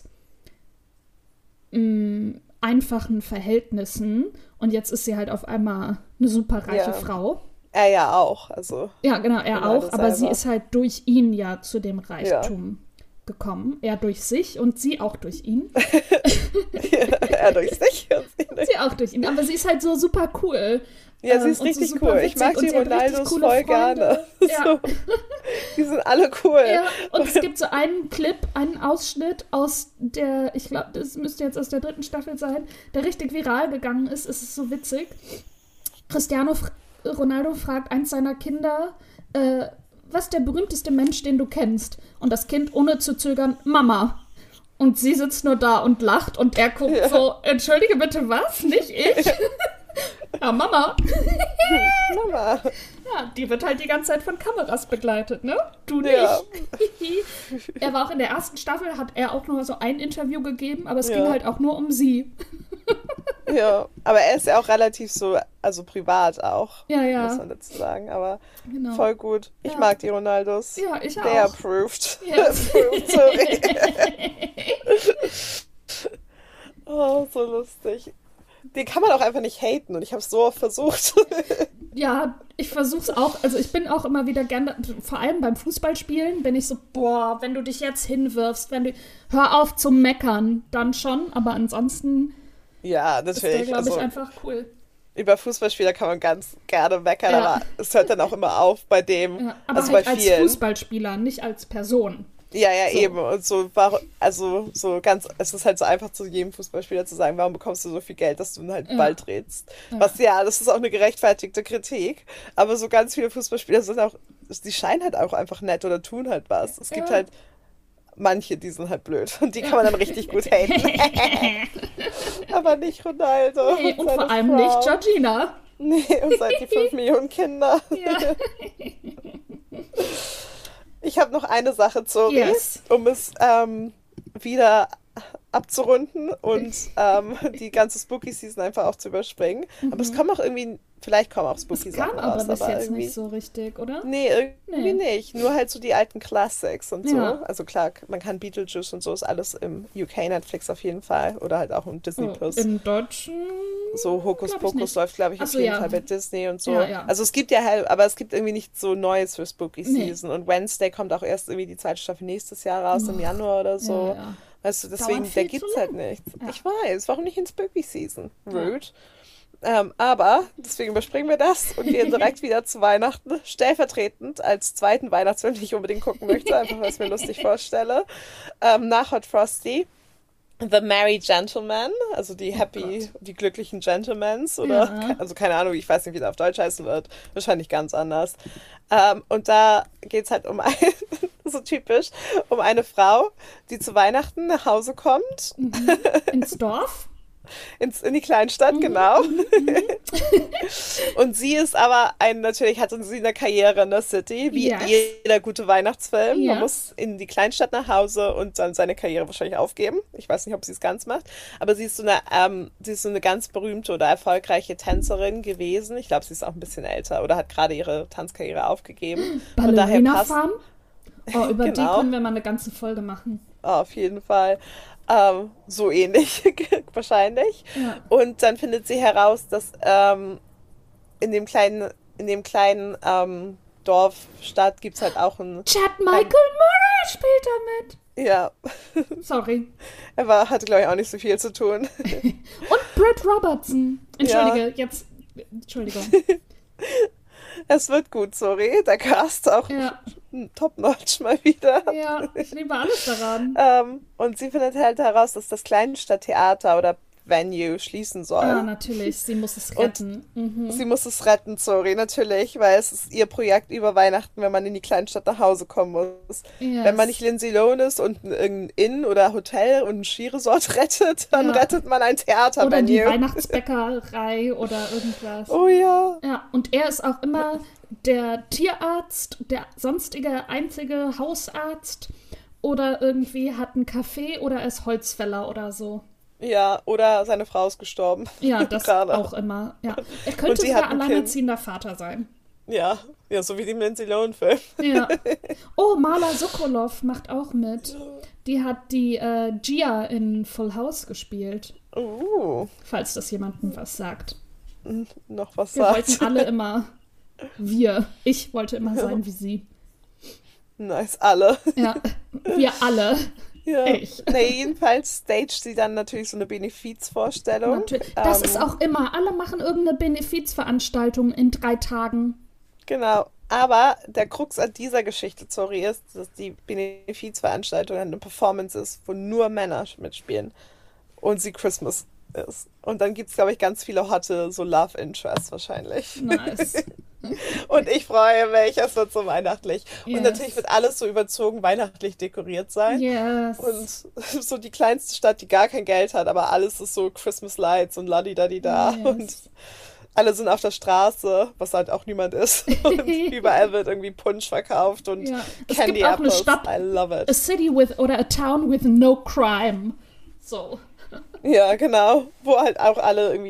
einfachen Verhältnissen und jetzt ist sie halt auf einmal eine super reiche Ja. Frau. Er ja auch. Also, Ja, genau, er Ronaldo auch, aber sie selber. ist halt durch ihn ja zu dem Ja. Reichtum gekommen. Er durch sich und sie auch durch ihn. Er durch sich. Und sie durch. Sie auch durch ihn, aber sie ist halt so super cool. Ja, sie ist Und so richtig super cool. Ich witzig mag und die sie hat richtig Ronaldos coole voll gerne. Freunde. Ja. So, die sind alle cool. Ja, und es gibt so einen Clip, einen Ausschnitt aus der, ich glaube, das müsste jetzt aus der dritten Staffel sein, der richtig viral gegangen ist. Es ist so witzig. Ronaldo fragt eins seiner Kinder, was ist der berühmteste Mensch, den du kennst? Und das Kind ohne zu zögern, Mama. Und sie sitzt nur da und lacht und er guckt Ja. so, entschuldige bitte, was? Nicht ich? Ja, Mama. Mama. Ja, die wird halt die ganze Zeit von Kameras begleitet, ne? Du Ja. nicht. Er war auch in der ersten Staffel, hat er auch nur so ein Interview gegeben, aber es ging Ja. halt auch nur um sie. Ja. Aber er ist ja auch relativ so, also privat auch, Ja, muss ja, man dazu sagen. Aber genau. voll gut. Ich Ja. mag die Ronaldos. Ja, ich They auch. approved. Yes. Approved, sorry. Oh, so lustig. Den kann man auch einfach nicht haten und ich habe es so oft versucht. Ja, ich versuch's auch. Also ich bin auch immer wieder gerne, vor allem beim Fußballspielen, bin ich so, boah, wenn du dich jetzt hinwirfst, hör auf zu meckern, dann schon. Aber ansonsten Ja, ist der, natürlich. glaube ich, Also einfach cool. über Fußballspieler kann man ganz gerne meckern, Ja. aber es hört dann auch immer auf bei dem, Ja, aber also halt bei als vielen. Fußballspieler, nicht als Person. Ja, ja, So. eben. Und so, also so ganz, es ist halt so einfach zu jedem Fußballspieler zu sagen, warum bekommst du so viel Geld, dass du halt einen Ja. Ball trittst. Ja. Was ja, das ist auch eine gerechtfertigte Kritik. Aber so ganz viele Fußballspieler sind auch, die scheinen halt auch einfach nett oder tun halt was. Es gibt Ja. halt manche, die sind halt blöd und die kann man dann richtig gut haten. Aber nicht Ronaldo Nee, und seine vor allem Frau. nicht Georgina. Nee, und seid die 5 Millionen Kinder. Ja. Ich habe noch eine Sache, Zori, Yes. um es wieder abzurunden und die ganze Spooky Season einfach auch zu überspringen. Aber es kommen auch irgendwie, vielleicht kommen auch Spooky Es kam Sachen aber raus, bis aber jetzt irgendwie. nicht so richtig, oder? Nee, irgendwie Nee. nicht. Nur halt so die alten Classics und so. Ja. Also klar, man kann Beetlejuice und so, ist alles im UK Netflix auf jeden Fall. Oder halt auch im Disney Oh, Plus. im Deutschen So Hokus glaube ich Pokus nicht. läuft, glaube ich, Ach auf so, jeden ja. Fall bei Disney und so. Ja, ja. Also es gibt ja halt, aber es gibt irgendwie nicht so Neues für Spooky Nee. Season. Und Wednesday kommt auch erst irgendwie die zweite Staffel nächstes Jahr raus, im Januar oder so. Ja, ja. Weißt du, deswegen, Dauert da viel zu gibt's halt lang. nichts. Ja. Ich weiß, warum nicht in Spooky Season? Ja. Rude. Aber deswegen überspringen wir das und gehen direkt wieder zu Weihnachten. Stellvertretend als zweiten Weihnachtsfilm, den ich unbedingt gucken möchte, einfach weil ich es mir lustig vorstelle. Nach Hot Frosty. The Merry Gentlemen, also die Gott. die glücklichen Gentlemans, oder? Ja. Also keine Ahnung, ich weiß nicht, wie das auf Deutsch heißen wird. Wahrscheinlich ganz anders. Und da geht's halt um so typisch, um eine Frau, die zu Weihnachten nach Hause kommt, Ins Dorf? in die Kleinstadt, genau. Und sie ist aber natürlich hatte sie eine Karriere in der City, wie Yes. jeder gute Weihnachtsfilm. Ja. Man muss in die Kleinstadt nach Hause und dann seine Karriere wahrscheinlich aufgeben. Ich weiß nicht, ob sie es ganz macht, aber sie ist so eine ganz berühmte oder erfolgreiche Tänzerin gewesen. Ich glaube, sie ist auch ein bisschen älter oder hat gerade ihre Tanzkarriere aufgegeben. Von daher Ballerina passt, Farm? Oh, über die Genau. können wir mal eine ganze Folge machen. auf jeden Fall. So ähnlich wahrscheinlich. Ja. Und dann findet sie heraus, dass in dem kleinen Dorf, Stadt gibt es halt auch ein, Chad Michael Murray spielt damit. ja, Sorry. hatte glaube ich auch nicht so viel zu tun. Und Brett Robertson. Entschuldigung. Es wird gut, sorry, der Cast auch Ja, top-notch mal wieder. ja, ich liebe alles daran. Und sie findet halt heraus, dass das Kleinstadttheater oder Venue schließen soll. Ja, natürlich, sie muss es retten. Sie muss es retten, sorry, natürlich, weil es ist ihr Projekt über Weihnachten, wenn man in die Kleinstadt nach Hause kommen muss. Yes. Wenn man nicht Lindsay Lohan ist und irgendein Inn oder Hotel und ein Skiresort rettet, dann Ja. rettet man ein Oder die Theatervenue. Weihnachtsbäckerei oder irgendwas. Oh ja. Ja, und er ist auch immer der Tierarzt, der sonstige einzige Hausarzt oder irgendwie hat einen Café oder ist Holzfäller oder so. Ja, oder seine Frau ist gestorben. Ja, das Gerade. auch immer. Ja. Er Und könnte sie sogar hat ein alleinerziehender Vater sein. Ja, ja, so wie die Lindsay Lohan-Film. Ja. Oh, Marla Sokolov macht auch mit. Die hat die Gia in Full House gespielt, falls das jemandem was sagt. Noch was Wir sagt. wollten alle immer, ich wollte immer sein wie sie. Nice, alle. Ja, wir alle. Ja. Ich. Nee, jedenfalls staged sie dann natürlich so eine Benefizvorstellung. Natürlich. Das ist auch immer, alle machen irgendeine Benefizveranstaltung in 3 Tagen. Genau. Aber der Krux an dieser Geschichte, sorry, ist, dass die Benefizveranstaltung eine Performance ist, wo nur Männer mitspielen. Und sie Christmas ist. Und dann gibt es, glaube ich, ganz viele hotte, so Love Interests wahrscheinlich. Nice. Und ich freue mich, es wird so weihnachtlich. Yes. Und natürlich wird alles so überzogen weihnachtlich dekoriert sein. Yes. Und so die kleinste Stadt, die gar kein Geld hat, aber alles ist so Christmas Lights und Ladidadida. Yes. Und alle sind auf der Straße, was halt auch niemand ist. Und überall wird irgendwie Punsch verkauft und Ja. Es Candy gibt auch eine Apples. Stadt, I love a it. city with, oder a town with no crime. So. Ja, genau. Wo halt auch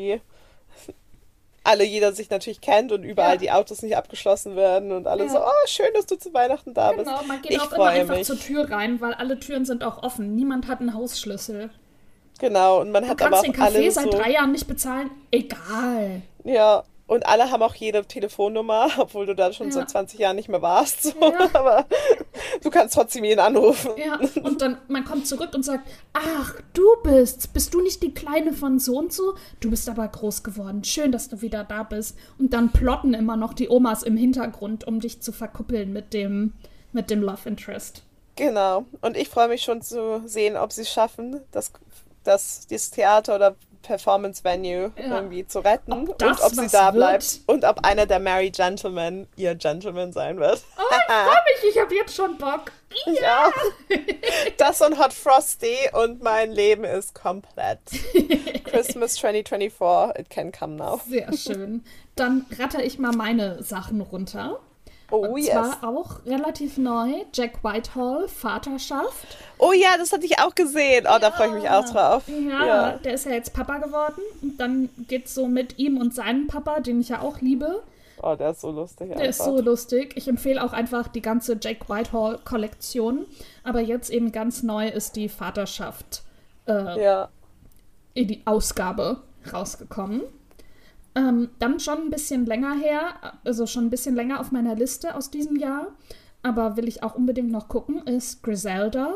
jeder sich natürlich kennt und überall Ja. die Autos nicht abgeschlossen werden und alle Ja. so, oh, schön, dass du zu Weihnachten da bist. Genau, man geht Ich auch immer freue einfach mich. zur Tür rein, weil alle Türen sind auch offen. Niemand hat einen Hausschlüssel. Genau, und man Du hat aber kannst auch den Kaffee alle seit so, 3 Jahren nicht bezahlen. Egal. ja, und alle haben auch jede Telefonnummer, obwohl du da schon Ja. seit 20 Jahren nicht mehr warst. So. Ja. Aber du kannst trotzdem jeden anrufen. Ja, und dann, man kommt zurück und sagt, ach, bist du nicht die Kleine von so und so? Du bist aber groß geworden. Schön, dass du wieder da bist. Und dann plotten immer noch die Omas im Hintergrund, um dich zu verkuppeln mit dem Love Interest. Genau. Und ich freue mich schon zu sehen, ob sie es schaffen, dass das Theater oder Performance-Venue irgendwie zu retten Ob und das ob sie was da wird? bleibt und ob einer der Merry Gentlemen ihr Gentleman sein wird. Oh, ich freue mich, ich habe jetzt schon Bock. Ja. Das und Hot Frosty und mein Leben ist komplett. Christmas 2024, it can come now. Sehr schön. Dann ratter ich mal meine Sachen runter. Oh, Und yes. zwar auch relativ neu, Jack Whitehall, Vaterschaft. Oh ja, das hatte ich auch gesehen. Oh, da freue ich mich auch drauf. Ja, der ist ja jetzt Papa geworden. Und dann geht's so mit ihm und seinem Papa, den ich ja auch liebe. Oh, der ist so lustig. Der ist so lustig. Ich empfehle auch einfach die ganze Jack Whitehall-Kollektion. Aber jetzt eben ganz neu ist die Vaterschaft in die Ausgabe rausgekommen. Dann schon ein bisschen länger her, also schon ein bisschen länger auf meiner Liste aus diesem Jahr, aber will ich auch unbedingt noch gucken, ist Griselda.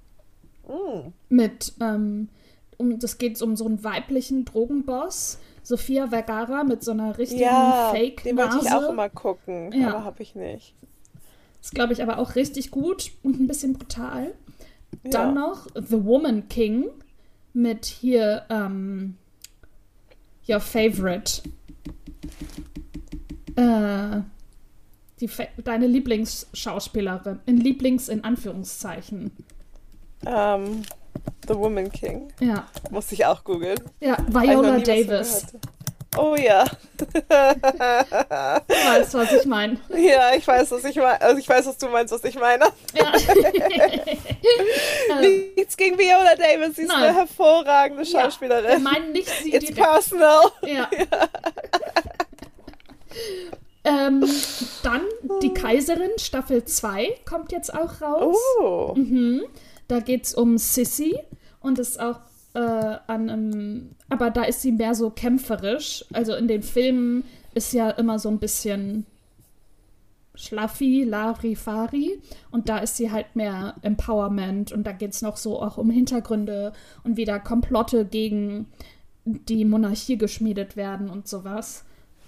Mit, das geht um so einen weiblichen Drogenboss, Sofia Vergara mit so einer richtigen Fake-Nase. Den wollte ich auch immer gucken, Ja. aber habe ich nicht. Ist, glaube ich, aber auch richtig gut und ein bisschen brutal. Dann noch The Woman King mit hier, Your Favorite. Deine Lieblingsschauspielerin. In Anführungszeichen. The Woman King. Ja. Muss ich auch googeln. Ja, Weil ich noch Viola nie was von Davis. gehört habe. Oh ja. Du weißt, was ich meine. Ja, ich weiß, was ich meine. Also ich weiß, was du meinst, was ich meine. Ja. Nichts gegen Viola Davis, sie ist Nein. eine hervorragende Wir Schauspielerin. meinen nicht sie It's direkt. personal. Ja. Dann Die Kaiserin, Staffel 2, kommt jetzt auch raus. Oh. Da geht es um Sissy und ist auch aber da ist sie mehr so kämpferisch. Also in den Filmen ist ja immer so ein bisschen schlaffi, Larifari und da ist sie halt mehr Empowerment und da geht es noch so auch um Hintergründe und wie da Komplotte gegen die Monarchie geschmiedet werden und sowas.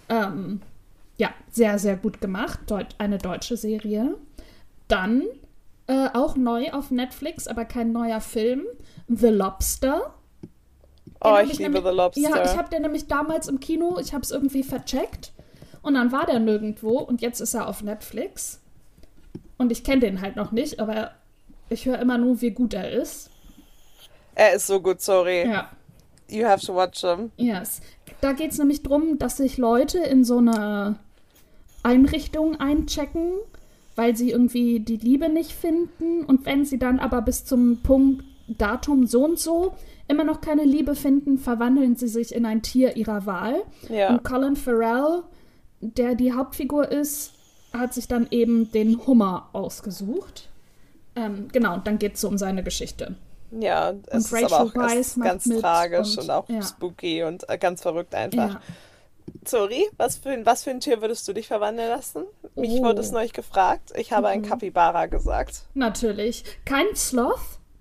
Ja, sehr, sehr gut gemacht. Eine deutsche Serie. Dann auch neu auf Netflix, aber kein neuer Film. The Lobster. Oh, ich liebe The Lobster. Ja, ich habe den nämlich damals im Kino, ich habe es irgendwie vercheckt und dann war der nirgendwo und jetzt ist er auf Netflix. Und ich kenne den halt noch nicht, aber ich höre immer nur, wie gut er ist. Er ist so gut, sorry. Ja. You have to watch him. Yes. Da geht es nämlich darum, dass sich Leute in so eine Einrichtung einchecken, weil sie irgendwie die Liebe nicht finden und wenn sie dann aber bis zum Punkt Datum so und so immer noch keine Liebe finden, verwandeln sie sich in ein Tier ihrer Wahl. Ja. Und Colin Farrell, der die Hauptfigur ist, hat sich dann eben den Hummer ausgesucht. Genau, und dann geht es so um seine Geschichte. Ja, es ist Rachel aber auch Weisz macht ganz mit tragisch und auch ja. spooky und ganz verrückt einfach. Ja. Sorry, was für ein Tier würdest du dich verwandeln lassen? Mich Oh. wurde es neulich gefragt. Ich habe ein Capybara gesagt. Natürlich. Kein Sloth?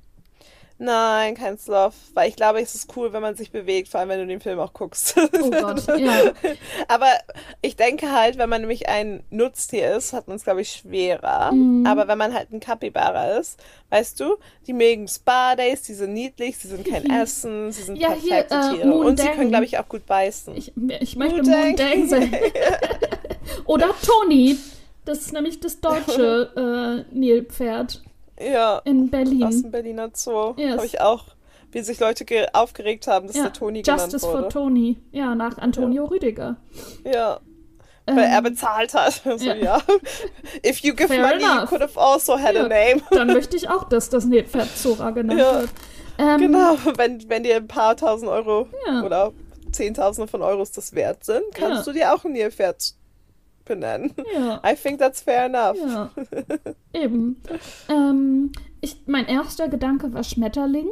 Nein, kein Sloth, weil ich glaube, es ist cool, wenn man sich bewegt, vor allem wenn du den Film auch guckst. Oh Gott, ja. Aber ich denke halt, wenn man nämlich ein Nutztier ist, hat man es, glaube ich, schwerer. Mhm. Aber wenn man halt ein Capybara ist, weißt du, die mögen Spa-Days, die sind niedlich, sie sind kein Essen, sie sind Ja, hier, perfekte Tiere. Moon Und sie Dang. können, glaube ich, auch gut beißen. Ich möchte Moon Moon Dang sein. Oder Toni. Das ist nämlich das deutsche Nilpferd Ja, in aus Berlin. dem Berliner Zoo. Yes. Habe ich auch, wie sich Leute aufgeregt haben, dass Ja, der Toni genannt Justice wurde. for Toni. Ja, nach Antonio Rüdiger. Ja. Weil er bezahlt hat. Also, ja. If you give Fair money, you enough. could have also had Ja, a name. Dann möchte ich auch, dass das Nilpferd Zora genannt Ja, wird. Genau, wenn dir ein paar tausend Euro Ja. oder Zehntausende von Euros das wert sind, kannst Ja. du dir auch ein Nilpferd benennen. Ja. I think that's fair enough. Ja, eben. Mein erster Gedanke war Schmetterling,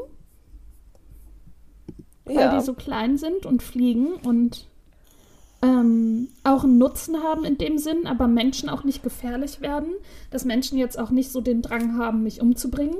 weil Ja. die so klein sind und fliegen und auch einen Nutzen haben in dem Sinn, aber Menschen auch nicht gefährlich werden, dass Menschen jetzt auch nicht so den Drang haben, mich umzubringen.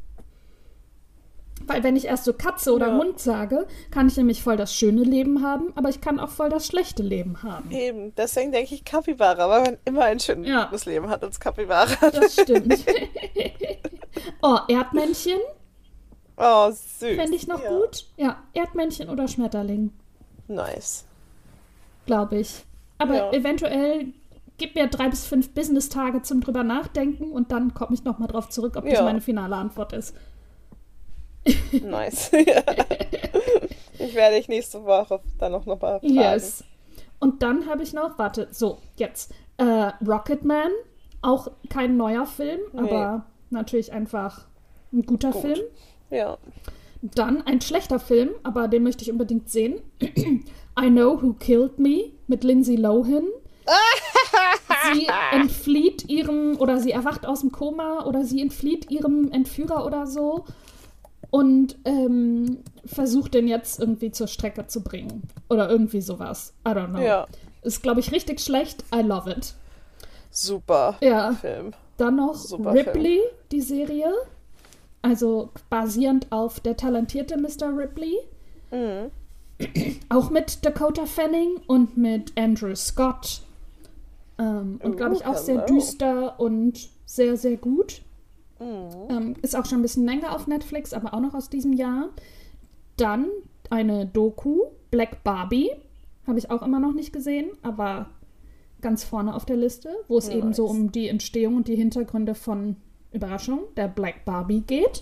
Weil wenn ich erst so Katze oder Ja. Hund sage, kann ich nämlich voll das schöne Leben haben, aber ich kann auch voll das schlechte Leben haben. Eben, deswegen denke ich Capybara, weil man immer ein schönes Ja. Leben hat als Capybara. Das stimmt. Oh, Erdmännchen. Oh, süß. Fände ich noch gut. Ja, Erdmännchen oder Schmetterling, Nice. glaube ich. Aber Ja, eventuell gib mir 3 bis 5 Business-Tage zum drüber nachdenken und dann komme ich nochmal drauf zurück, ob das ja, meine finale Antwort ist. nice. Ja. Ich werde dich nächste Woche dann noch mal fragen. Yes. Und dann habe ich noch, warte, so, jetzt. Rocketman, auch kein neuer Film, Nee, aber natürlich einfach ein guter Film. gut. Ja. Dann ein schlechter Film, aber den möchte ich unbedingt sehen. I Know Who Killed Me mit Lindsay Lohan. Sie entflieht ihrem, oder sie erwacht aus dem Koma, oder sie entflieht ihrem Entführer oder so und versucht den jetzt irgendwie zur Strecke zu bringen. Oder irgendwie sowas. I don't know. Ja. Ist, glaube ich, richtig schlecht. I love it. Super Ja. Film. Dann noch Super Ripley, die Serie. Also basierend auf Der talentierte Mr. Ripley. Mhm. Auch mit Dakota Fanning und mit Andrew Scott. Und glaube ich auch sehr Hello. düster und sehr, sehr gut. Mhm. Ist auch schon ein bisschen länger auf Netflix, aber auch noch aus diesem Jahr. Dann eine Doku, Black Barbie. Habe ich auch immer noch nicht gesehen, aber ganz vorne auf der Liste, wo es eben so Nice. um die Entstehung und die Hintergründe von Überraschung, der Black Barbie geht.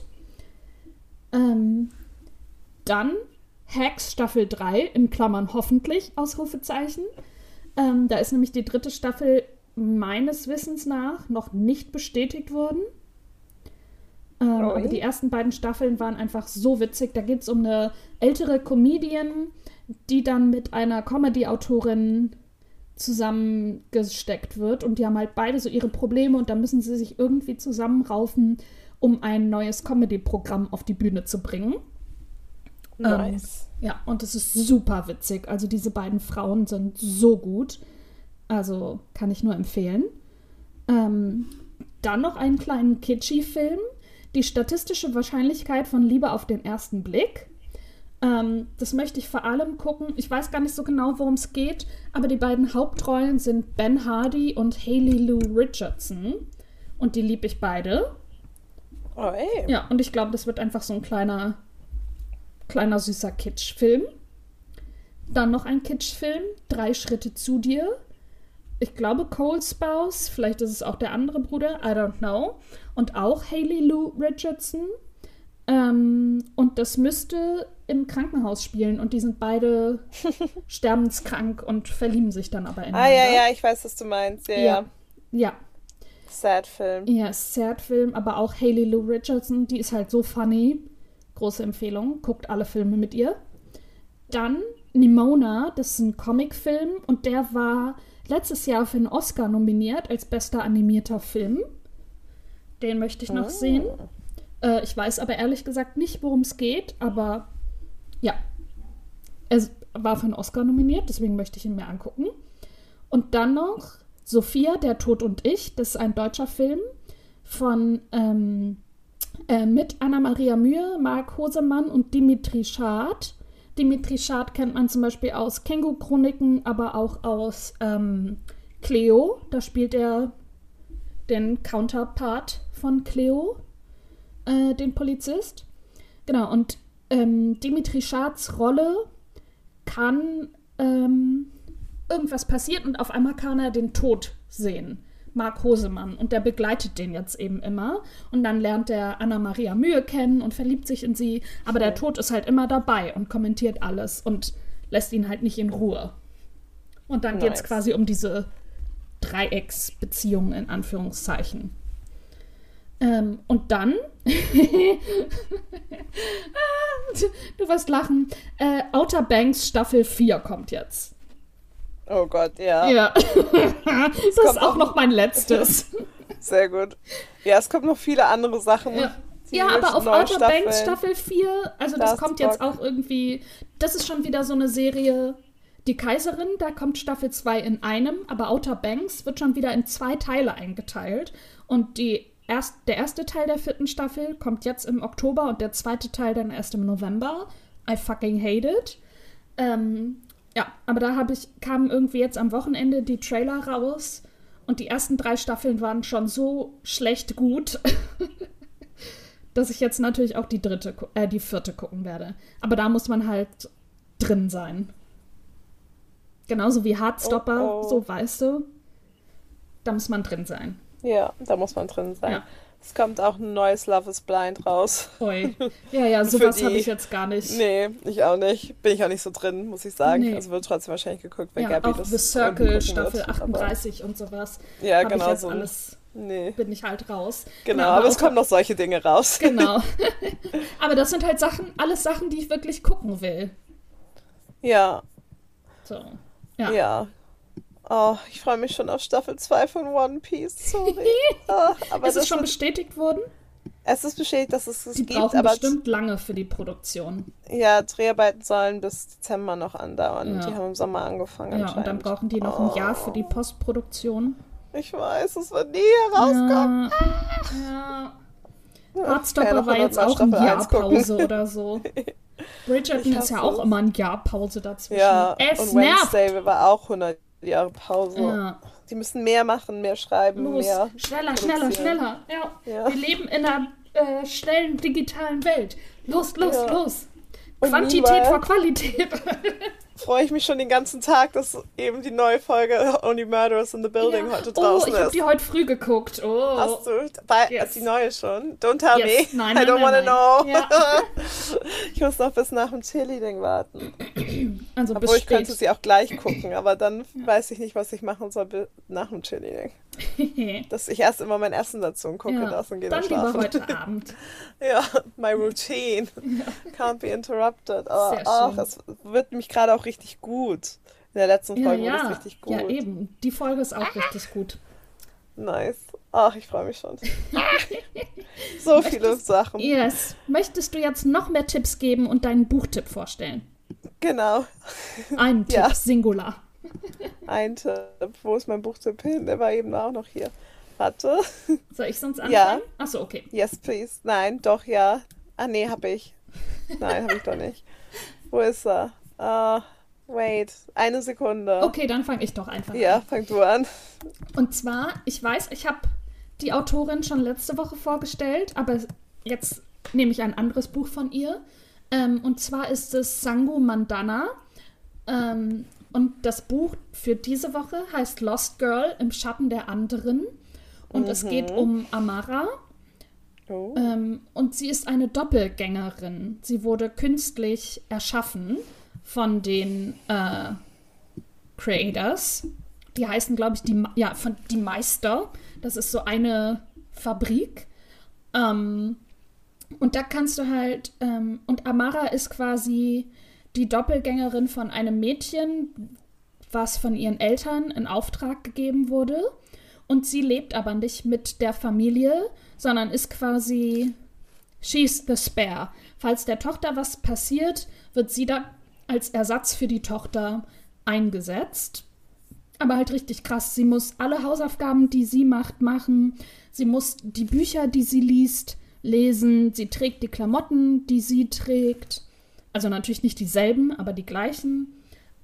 Dann Hacks Staffel 3, in Klammern hoffentlich, Ausrufezeichen. Da ist nämlich die 3. Staffel meines Wissens nach noch nicht bestätigt worden. Aber die Ui. ersten beiden Staffeln waren einfach so witzig. Da geht es um eine ältere Comedian, die dann mit einer Comedy-Autorin zusammengesteckt wird. Und die haben halt beide so ihre Probleme und da müssen sie sich irgendwie zusammenraufen, um ein neues Comedy-Programm auf die Bühne zu bringen. Nice. Ja, und es ist super witzig. Also diese beiden Frauen sind so gut. Also kann ich nur empfehlen. Dann noch einen kleinen Kitschy-Film. Die statistische Wahrscheinlichkeit von Liebe auf den ersten Blick. Das möchte ich vor allem gucken. Ich weiß gar nicht so genau, worum es geht, aber die beiden Hauptrollen sind Ben Hardy und Hailey Lou Richardson. Und die liebe ich beide. Oh, ey. Ja, und ich glaube, das wird einfach so ein kleiner süßer Kitschfilm. Dann noch ein Kitschfilm, 3 Schritte zu dir. Ich glaube Cole Sprouse, vielleicht ist es auch der andere Bruder, I don't know. Und auch Hailey Lou Richardson. Und das müsste im Krankenhaus spielen und die sind beide sterbenskrank und verlieben sich dann aber ineinander. Ah, ja, ich weiß, was du meinst. Ja, ja. Ja. Sad Film. Ja, Sad-Film, aber auch Hailey Lou Richardson, die ist halt so funny. Große Empfehlung, guckt alle Filme mit ihr. Dann Nimona, das ist ein Comicfilm und der war letztes Jahr für einen Oscar nominiert als bester animierter Film. Den möchte ich noch sehen. Ich weiß aber ehrlich gesagt nicht, worum es geht, aber ja, er war für einen Oscar nominiert, deswegen möchte ich ihn mir angucken. Und dann noch Sophia, der Tod und ich, das ist ein deutscher Film von mit Anna-Maria Mühe, Marc Hosemann und Dimitri Schad. Dimitri Schad kennt man zum Beispiel aus Känguru-Chroniken, aber auch aus Cleo. Da spielt er den Counterpart von Cleo, den Polizist. Genau, und Dimitri Schads Rolle kann irgendwas passiert und auf einmal kann er den Tod sehen. Marc Hosemann. Und der begleitet den jetzt eben immer. Und dann lernt er Anna-Maria Mühe kennen und verliebt sich in sie. Aber der Tod ist halt immer dabei und kommentiert alles und lässt ihn halt nicht in Ruhe. Und dann geht es quasi um diese Dreiecksbeziehung in Anführungszeichen. Und dann du wirst lachen. Outer Banks Staffel 4 kommt jetzt. Oh Gott, ja. Ja. Das ist auch noch mein letztes. Sehr gut. Ja, es kommen noch viele andere Sachen. Ja, aber auf Outer Staffeln. Banks Staffel 4, also das kommt jetzt auch irgendwie, das ist schon wieder so eine Serie, Die Kaiserin, da kommt Staffel 2 in einem, aber Outer Banks wird schon wieder in 2 Teile eingeteilt. Und der erste Teil der 4. Staffel kommt jetzt im Oktober und der zweite Teil dann erst im November. I fucking hate it. Ja, aber da kamen irgendwie jetzt am Wochenende die Trailer raus und die ersten 3 Staffeln waren schon so schlecht gut, dass ich jetzt natürlich auch die vierte gucken werde. Aber da muss man halt drin sein. Genauso wie Heartstopper, so weißt du. Da muss man drin sein. Ja, da muss man drin sein. Ja. Es kommt auch ein neues Love is Blind raus. Ui. Ja, sowas habe ich jetzt gar nicht. Nee, ich auch nicht. Bin ich auch nicht so drin, muss ich sagen. Nee. Also wird trotzdem wahrscheinlich geguckt, wenn Ja, Gabby auch das The Circle, Staffel wird, 38 und sowas. Ja, Hab genau ich jetzt so. alles, Nee. bin ich halt raus. Genau, aber es auch- kommen noch solche Dinge raus. Genau. Aber das sind halt alles Sachen, die ich wirklich gucken will. Ja, So. Ja. ja. Oh, ich freue mich schon auf Staffel 2 von One Piece. Sorry. Aber Ist es das schon wird, bestätigt worden? es ist bestätigt, dass es Die gibt, brauchen aber bestimmt lange für die Produktion. ja, Dreharbeiten sollen bis Dezember noch andauern. Ja. Die haben im Sommer angefangen Ja, und dann anscheinend. brauchen die noch ein Jahr für die Postproduktion. Ich weiß, es wird nie herauskommen. Ja. Ja, Heartstopper kann ja war noch jetzt 100 auch ein Staffel Jahr 1 gucken. Pause oder so. Bridgerton Ich ist ja hasse auch es. immer ein Jahr Pause dazwischen. Ja, Es und nervt. Wednesday war auch 100 Jahre Pause. Ja. Die müssen mehr machen, mehr schreiben, Los, mehr schneller, produzieren. schneller. Ja. Ja. Wir leben in einer schnellen digitalen Welt. Los. Und Quantität meanwhile- vor Qualität. Freue ich mich schon den ganzen Tag, dass eben die neue Folge Only Murderers in the Building heute Oh, draußen ich habe ist. die heute früh geguckt. Oh. Hast du? Yes. Die neue schon? Don't tell Yes. me. Nein, I don't wanna nein. know. Ja. Ich muss noch bis nach dem Chili-Ding warten. Also Obwohl ich könnte besteht. sie auch gleich gucken, aber dann weiß ich nicht, was ich machen soll nach dem Chili-Ding. Dass ich erst immer mein Essen dazu und gucke das und gehe Dann dann lieber schlafen. heute Abend. Ja, my routine. Can't be interrupted. Aber Sehr ach, schön. es wird mich gerade auch richtig gut. In der letzten Folge wurde es richtig gut. Ja, eben. Die Folge ist auch richtig gut. Nice. Ach, ich freue mich schon. So viele Sachen. Yes. Möchtest du jetzt noch mehr Tipps geben und deinen Buchtipp vorstellen? Genau. Einen Tipp, Ja. Singular. Ein Tipp. Wo ist mein Buchtipp hin? Der war eben auch noch hier. Warte. Soll ich sonst anfangen? Ja. Achso, okay. Yes, please. Nein, doch, ja. Ah, nee, hab ich. Nein, hab ich doch nicht. Wo ist er? Wait. Eine Sekunde. Okay, dann fange ich doch einfach Ja, an. fang du an. Und zwar, ich weiß, ich habe die Autorin schon letzte Woche vorgestellt, aber jetzt nehme ich ein anderes Buch von ihr. Und zwar ist es Sangu Mandana. Und das Buch für diese Woche heißt Lost Girl im Schatten der anderen. Und es geht um Amara. Oh. Und sie ist eine Doppelgängerin. Sie wurde künstlich erschaffen von den Creators. Die heißen, glaube ich, die Meister. Das ist so eine Fabrik. Und da kannst du halt, und Amara ist quasi die Doppelgängerin von einem Mädchen, was von ihren Eltern in Auftrag gegeben wurde. Und sie lebt aber nicht mit der Familie, sondern ist quasi, she's the spare. Falls der Tochter was passiert, wird sie da als Ersatz für die Tochter eingesetzt. Aber halt richtig krass. Sie muss alle Hausaufgaben, die sie macht, machen. Sie muss die Bücher, die sie liest, lesen. Sie trägt die Klamotten, die sie trägt. Also natürlich nicht dieselben, aber die gleichen.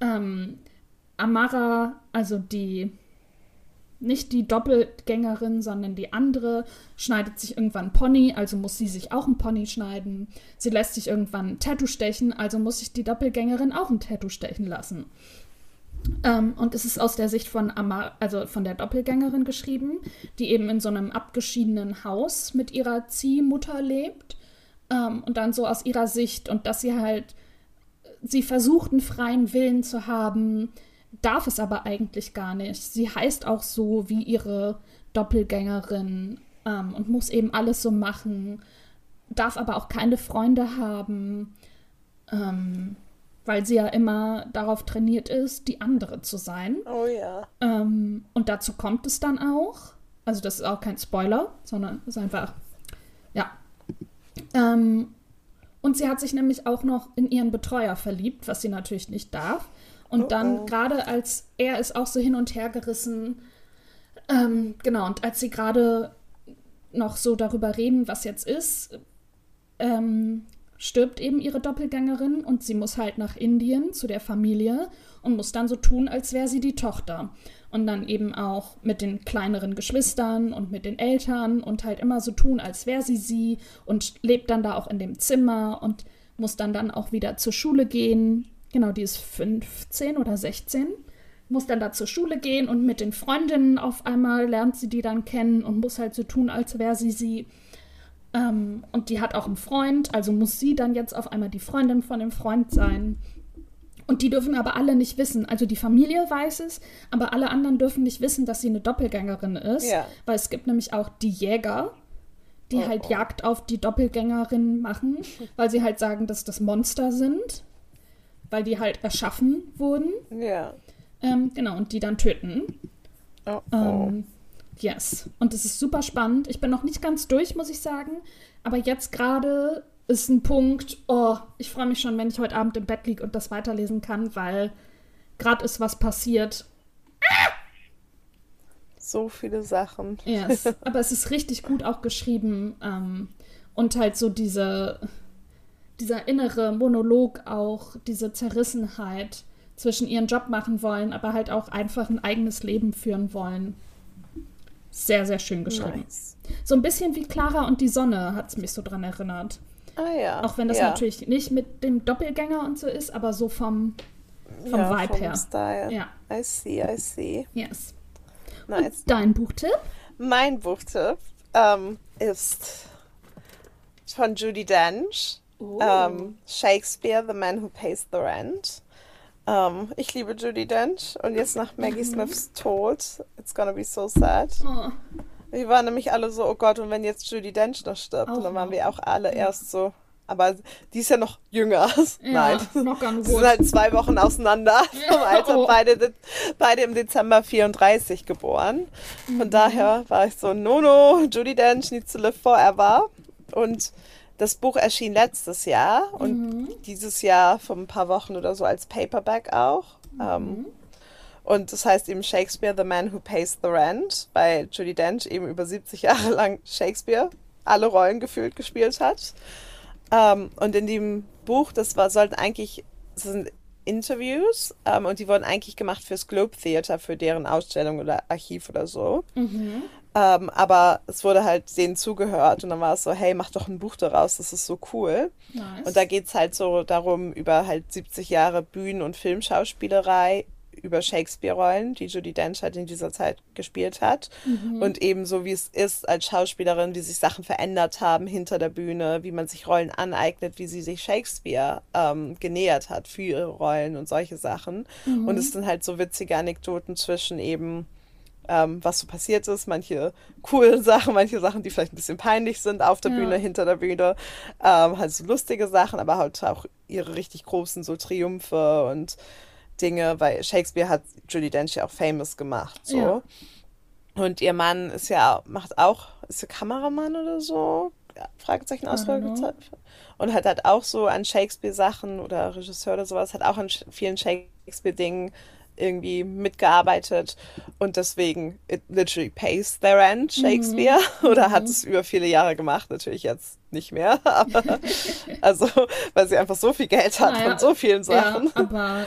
Amara, also nicht die Doppelgängerin, sondern die andere, schneidet sich irgendwann ein Pony, also muss sie sich auch ein Pony schneiden. Sie lässt sich irgendwann ein Tattoo stechen, also muss sich die Doppelgängerin auch ein Tattoo stechen lassen. Und es ist aus der Sicht von also von der Doppelgängerin geschrieben, die eben in so einem abgeschiedenen Haus mit ihrer Ziehmutter lebt. Und dann so aus ihrer Sicht und dass sie versucht, einen freien Willen zu haben, darf es aber eigentlich gar nicht. Sie heißt auch so wie ihre Doppelgängerin und muss eben alles so machen, darf aber auch keine Freunde haben, weil sie ja immer darauf trainiert ist, die andere zu sein. Oh ja. Und dazu kommt es dann auch. Also das ist auch kein Spoiler, sondern es ist einfach, ja. Und sie hat sich nämlich auch noch in ihren Betreuer verliebt, was sie natürlich nicht darf. Und dann, gerade als er ist auch so hin und her gerissen, genau, und als sie gerade noch so darüber reden, was jetzt ist, stirbt eben ihre Doppelgängerin und sie muss halt nach Indien zu der Familie und muss dann so tun, als wäre sie die Tochter. Und dann eben auch mit den kleineren Geschwistern und mit den Eltern und halt immer so tun, als wäre sie und lebt dann da auch in dem Zimmer und muss dann auch wieder zur Schule gehen. Genau, die ist 15 oder 16. Muss dann da zur Schule gehen und mit den Freundinnen auf einmal lernt sie die dann kennen und muss halt so tun, als wäre sie. Und die hat auch einen Freund, also muss sie dann jetzt auf einmal die Freundin von dem Freund sein. Und die dürfen aber alle nicht wissen. Also die Familie weiß es, aber alle anderen dürfen nicht wissen, dass sie eine Doppelgängerin ist. Ja. Weil es gibt nämlich auch die Jäger, die halt Jagd auf die Doppelgängerin machen, weil sie halt sagen, dass das Monster sind, weil die halt erschaffen wurden. Ja. Genau, und die dann töten. Yes. Und es ist super spannend. Ich bin noch nicht ganz durch, muss ich sagen. Aber jetzt gerade ist ein Punkt, ich freue mich schon, wenn ich heute Abend im Bett liege und das weiterlesen kann, weil gerade ist was passiert. So viele Sachen. Yes. Aber es ist richtig gut auch geschrieben. Und halt so dieser innere Monolog auch, diese Zerrissenheit zwischen ihren Job machen wollen, aber halt auch einfach ein eigenes Leben führen wollen. Sehr, sehr schön geschrieben. Nice. So ein bisschen wie Clara und die Sonne hat es mich so dran erinnert. Ah ja. Auch wenn das natürlich nicht mit dem Doppelgänger und so ist, aber so vom Vibe her. Style. Ja. I see. Yes. Nice. Und dein Buchtipp? Mein Buchtipp ist von Judi Dench. Shakespeare, The Man Who Pays the Rent. Ich liebe Judi Dench und jetzt nach Maggie Smiths Tod, it's gonna be so sad. Oh. Wir waren nämlich alle so, oh Gott, und wenn jetzt Judi Dench noch stirbt, und dann waren wir auch alle erst so, aber die ist ja noch jünger. Ja, nein, noch ganz sie gut. sind halt 2 Wochen auseinander vom Alter, beide im Dezember 34 geboren. Von daher war ich so, no, Judi Dench needs to live forever. Und das Buch erschien letztes Jahr und dieses Jahr vor ein paar Wochen oder so als Paperback auch. Und das heißt eben Shakespeare, The Man Who Pays the Rent, weil Judi Dench eben über 70 Jahre lang Shakespeare alle Rollen gefühlt gespielt hat. Und in dem Buch, das sind Interviews und die wurden eigentlich gemacht fürs Globe Theatre, für deren Ausstellung oder Archiv oder so. Aber es wurde halt denen zugehört und dann war es so, hey, mach doch ein Buch daraus, das ist so cool. Nice. Und da geht es halt so darum, über halt 70 Jahre Bühnen- und Filmschauspielerei, über Shakespeare-Rollen, die Judi Dench halt in dieser Zeit gespielt hat. Und eben so, wie es ist als Schauspielerin, wie sich Sachen verändert haben hinter der Bühne, wie man sich Rollen aneignet, wie sie sich Shakespeare genähert hat für ihre Rollen und solche Sachen. Und es sind halt so witzige Anekdoten zwischen eben was so passiert ist, manche coole Sachen, manche Sachen, die vielleicht ein bisschen peinlich sind auf der Bühne, hinter der Bühne, halt so lustige Sachen, aber halt auch ihre richtig großen so Triumphe und Dinge, weil Shakespeare hat Judi Dench ja auch famous gemacht, so. Ja. Und ihr Mann ist ja Kameramann oder so, Fragezeichen, Ausrufezeichen. Und hat halt auch so an Shakespeare-Sachen oder Regisseur oder sowas, hat auch an vielen Shakespeare-Dingen irgendwie mitgearbeitet und deswegen it literally pays their rent, Shakespeare, oder hat es über viele Jahre gemacht, natürlich jetzt nicht mehr, aber also, weil sie einfach so viel Geld hat von so vielen Sachen. Ja, aber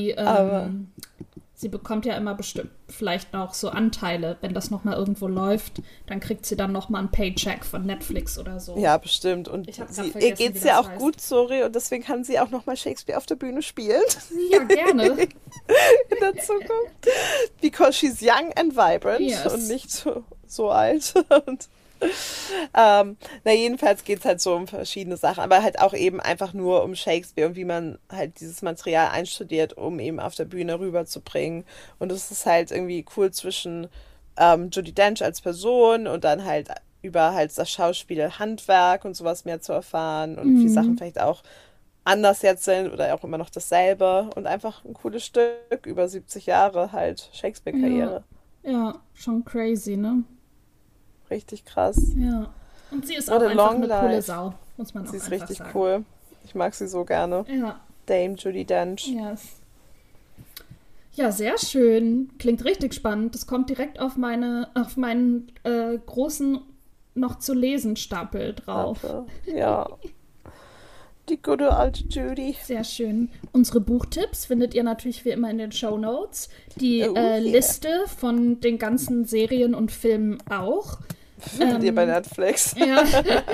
sie bekommt ja immer bestimmt vielleicht noch so Anteile, wenn das nochmal irgendwo läuft, dann kriegt sie dann nochmal einen Paycheck von Netflix oder so. Ja, bestimmt. Und ihr geht es ja auch gut, sorry, und deswegen kann sie auch nochmal Shakespeare auf der Bühne spielen. Ja, gerne. In der Zukunft. Because she's young and vibrant und nicht so alt. Und jedenfalls geht es halt so um verschiedene Sachen, aber halt auch eben einfach nur um Shakespeare und wie man halt dieses Material einstudiert, um eben auf der Bühne rüberzubringen. Und es ist halt irgendwie cool zwischen Judi Dench als Person und dann halt über halt das Schauspielhandwerk und sowas mehr zu erfahren und wie Sachen vielleicht auch anders jetzt sind oder auch immer noch dasselbe und einfach ein cooles Stück, über 70 Jahre halt Shakespeare-Karriere. Ja, schon crazy, ne? Richtig krass. Ja. Und sie ist auch einfach eine coole Sau, muss man auch einfach sagen. Sie ist richtig cool. Ich mag sie so gerne. Ja. Dame Judi Dench. Yes. Ja, sehr schön. Klingt richtig spannend. Das kommt direkt auf meinen großen noch zu lesen Stapel drauf. Ja. Die gute alte Judy. Sehr schön. Unsere Buchtipps findet ihr natürlich wie immer in den Shownotes. Die Liste von den ganzen Serien und Filmen auch. Findet ihr bei Netflix. Ja.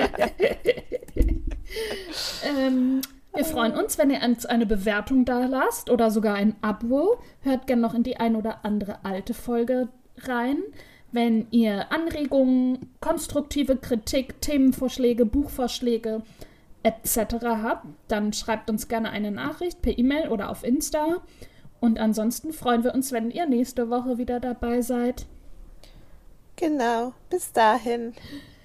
Wir freuen uns, wenn ihr uns eine Bewertung da lasst oder sogar ein Abo. Hört gerne noch in die ein oder andere alte Folge rein. Wenn ihr Anregungen, konstruktive Kritik, Themenvorschläge, Buchvorschläge etc. habt, dann schreibt uns gerne eine Nachricht per E-Mail oder auf Insta. Und ansonsten freuen wir uns, wenn ihr nächste Woche wieder dabei seid. Genau, bis dahin.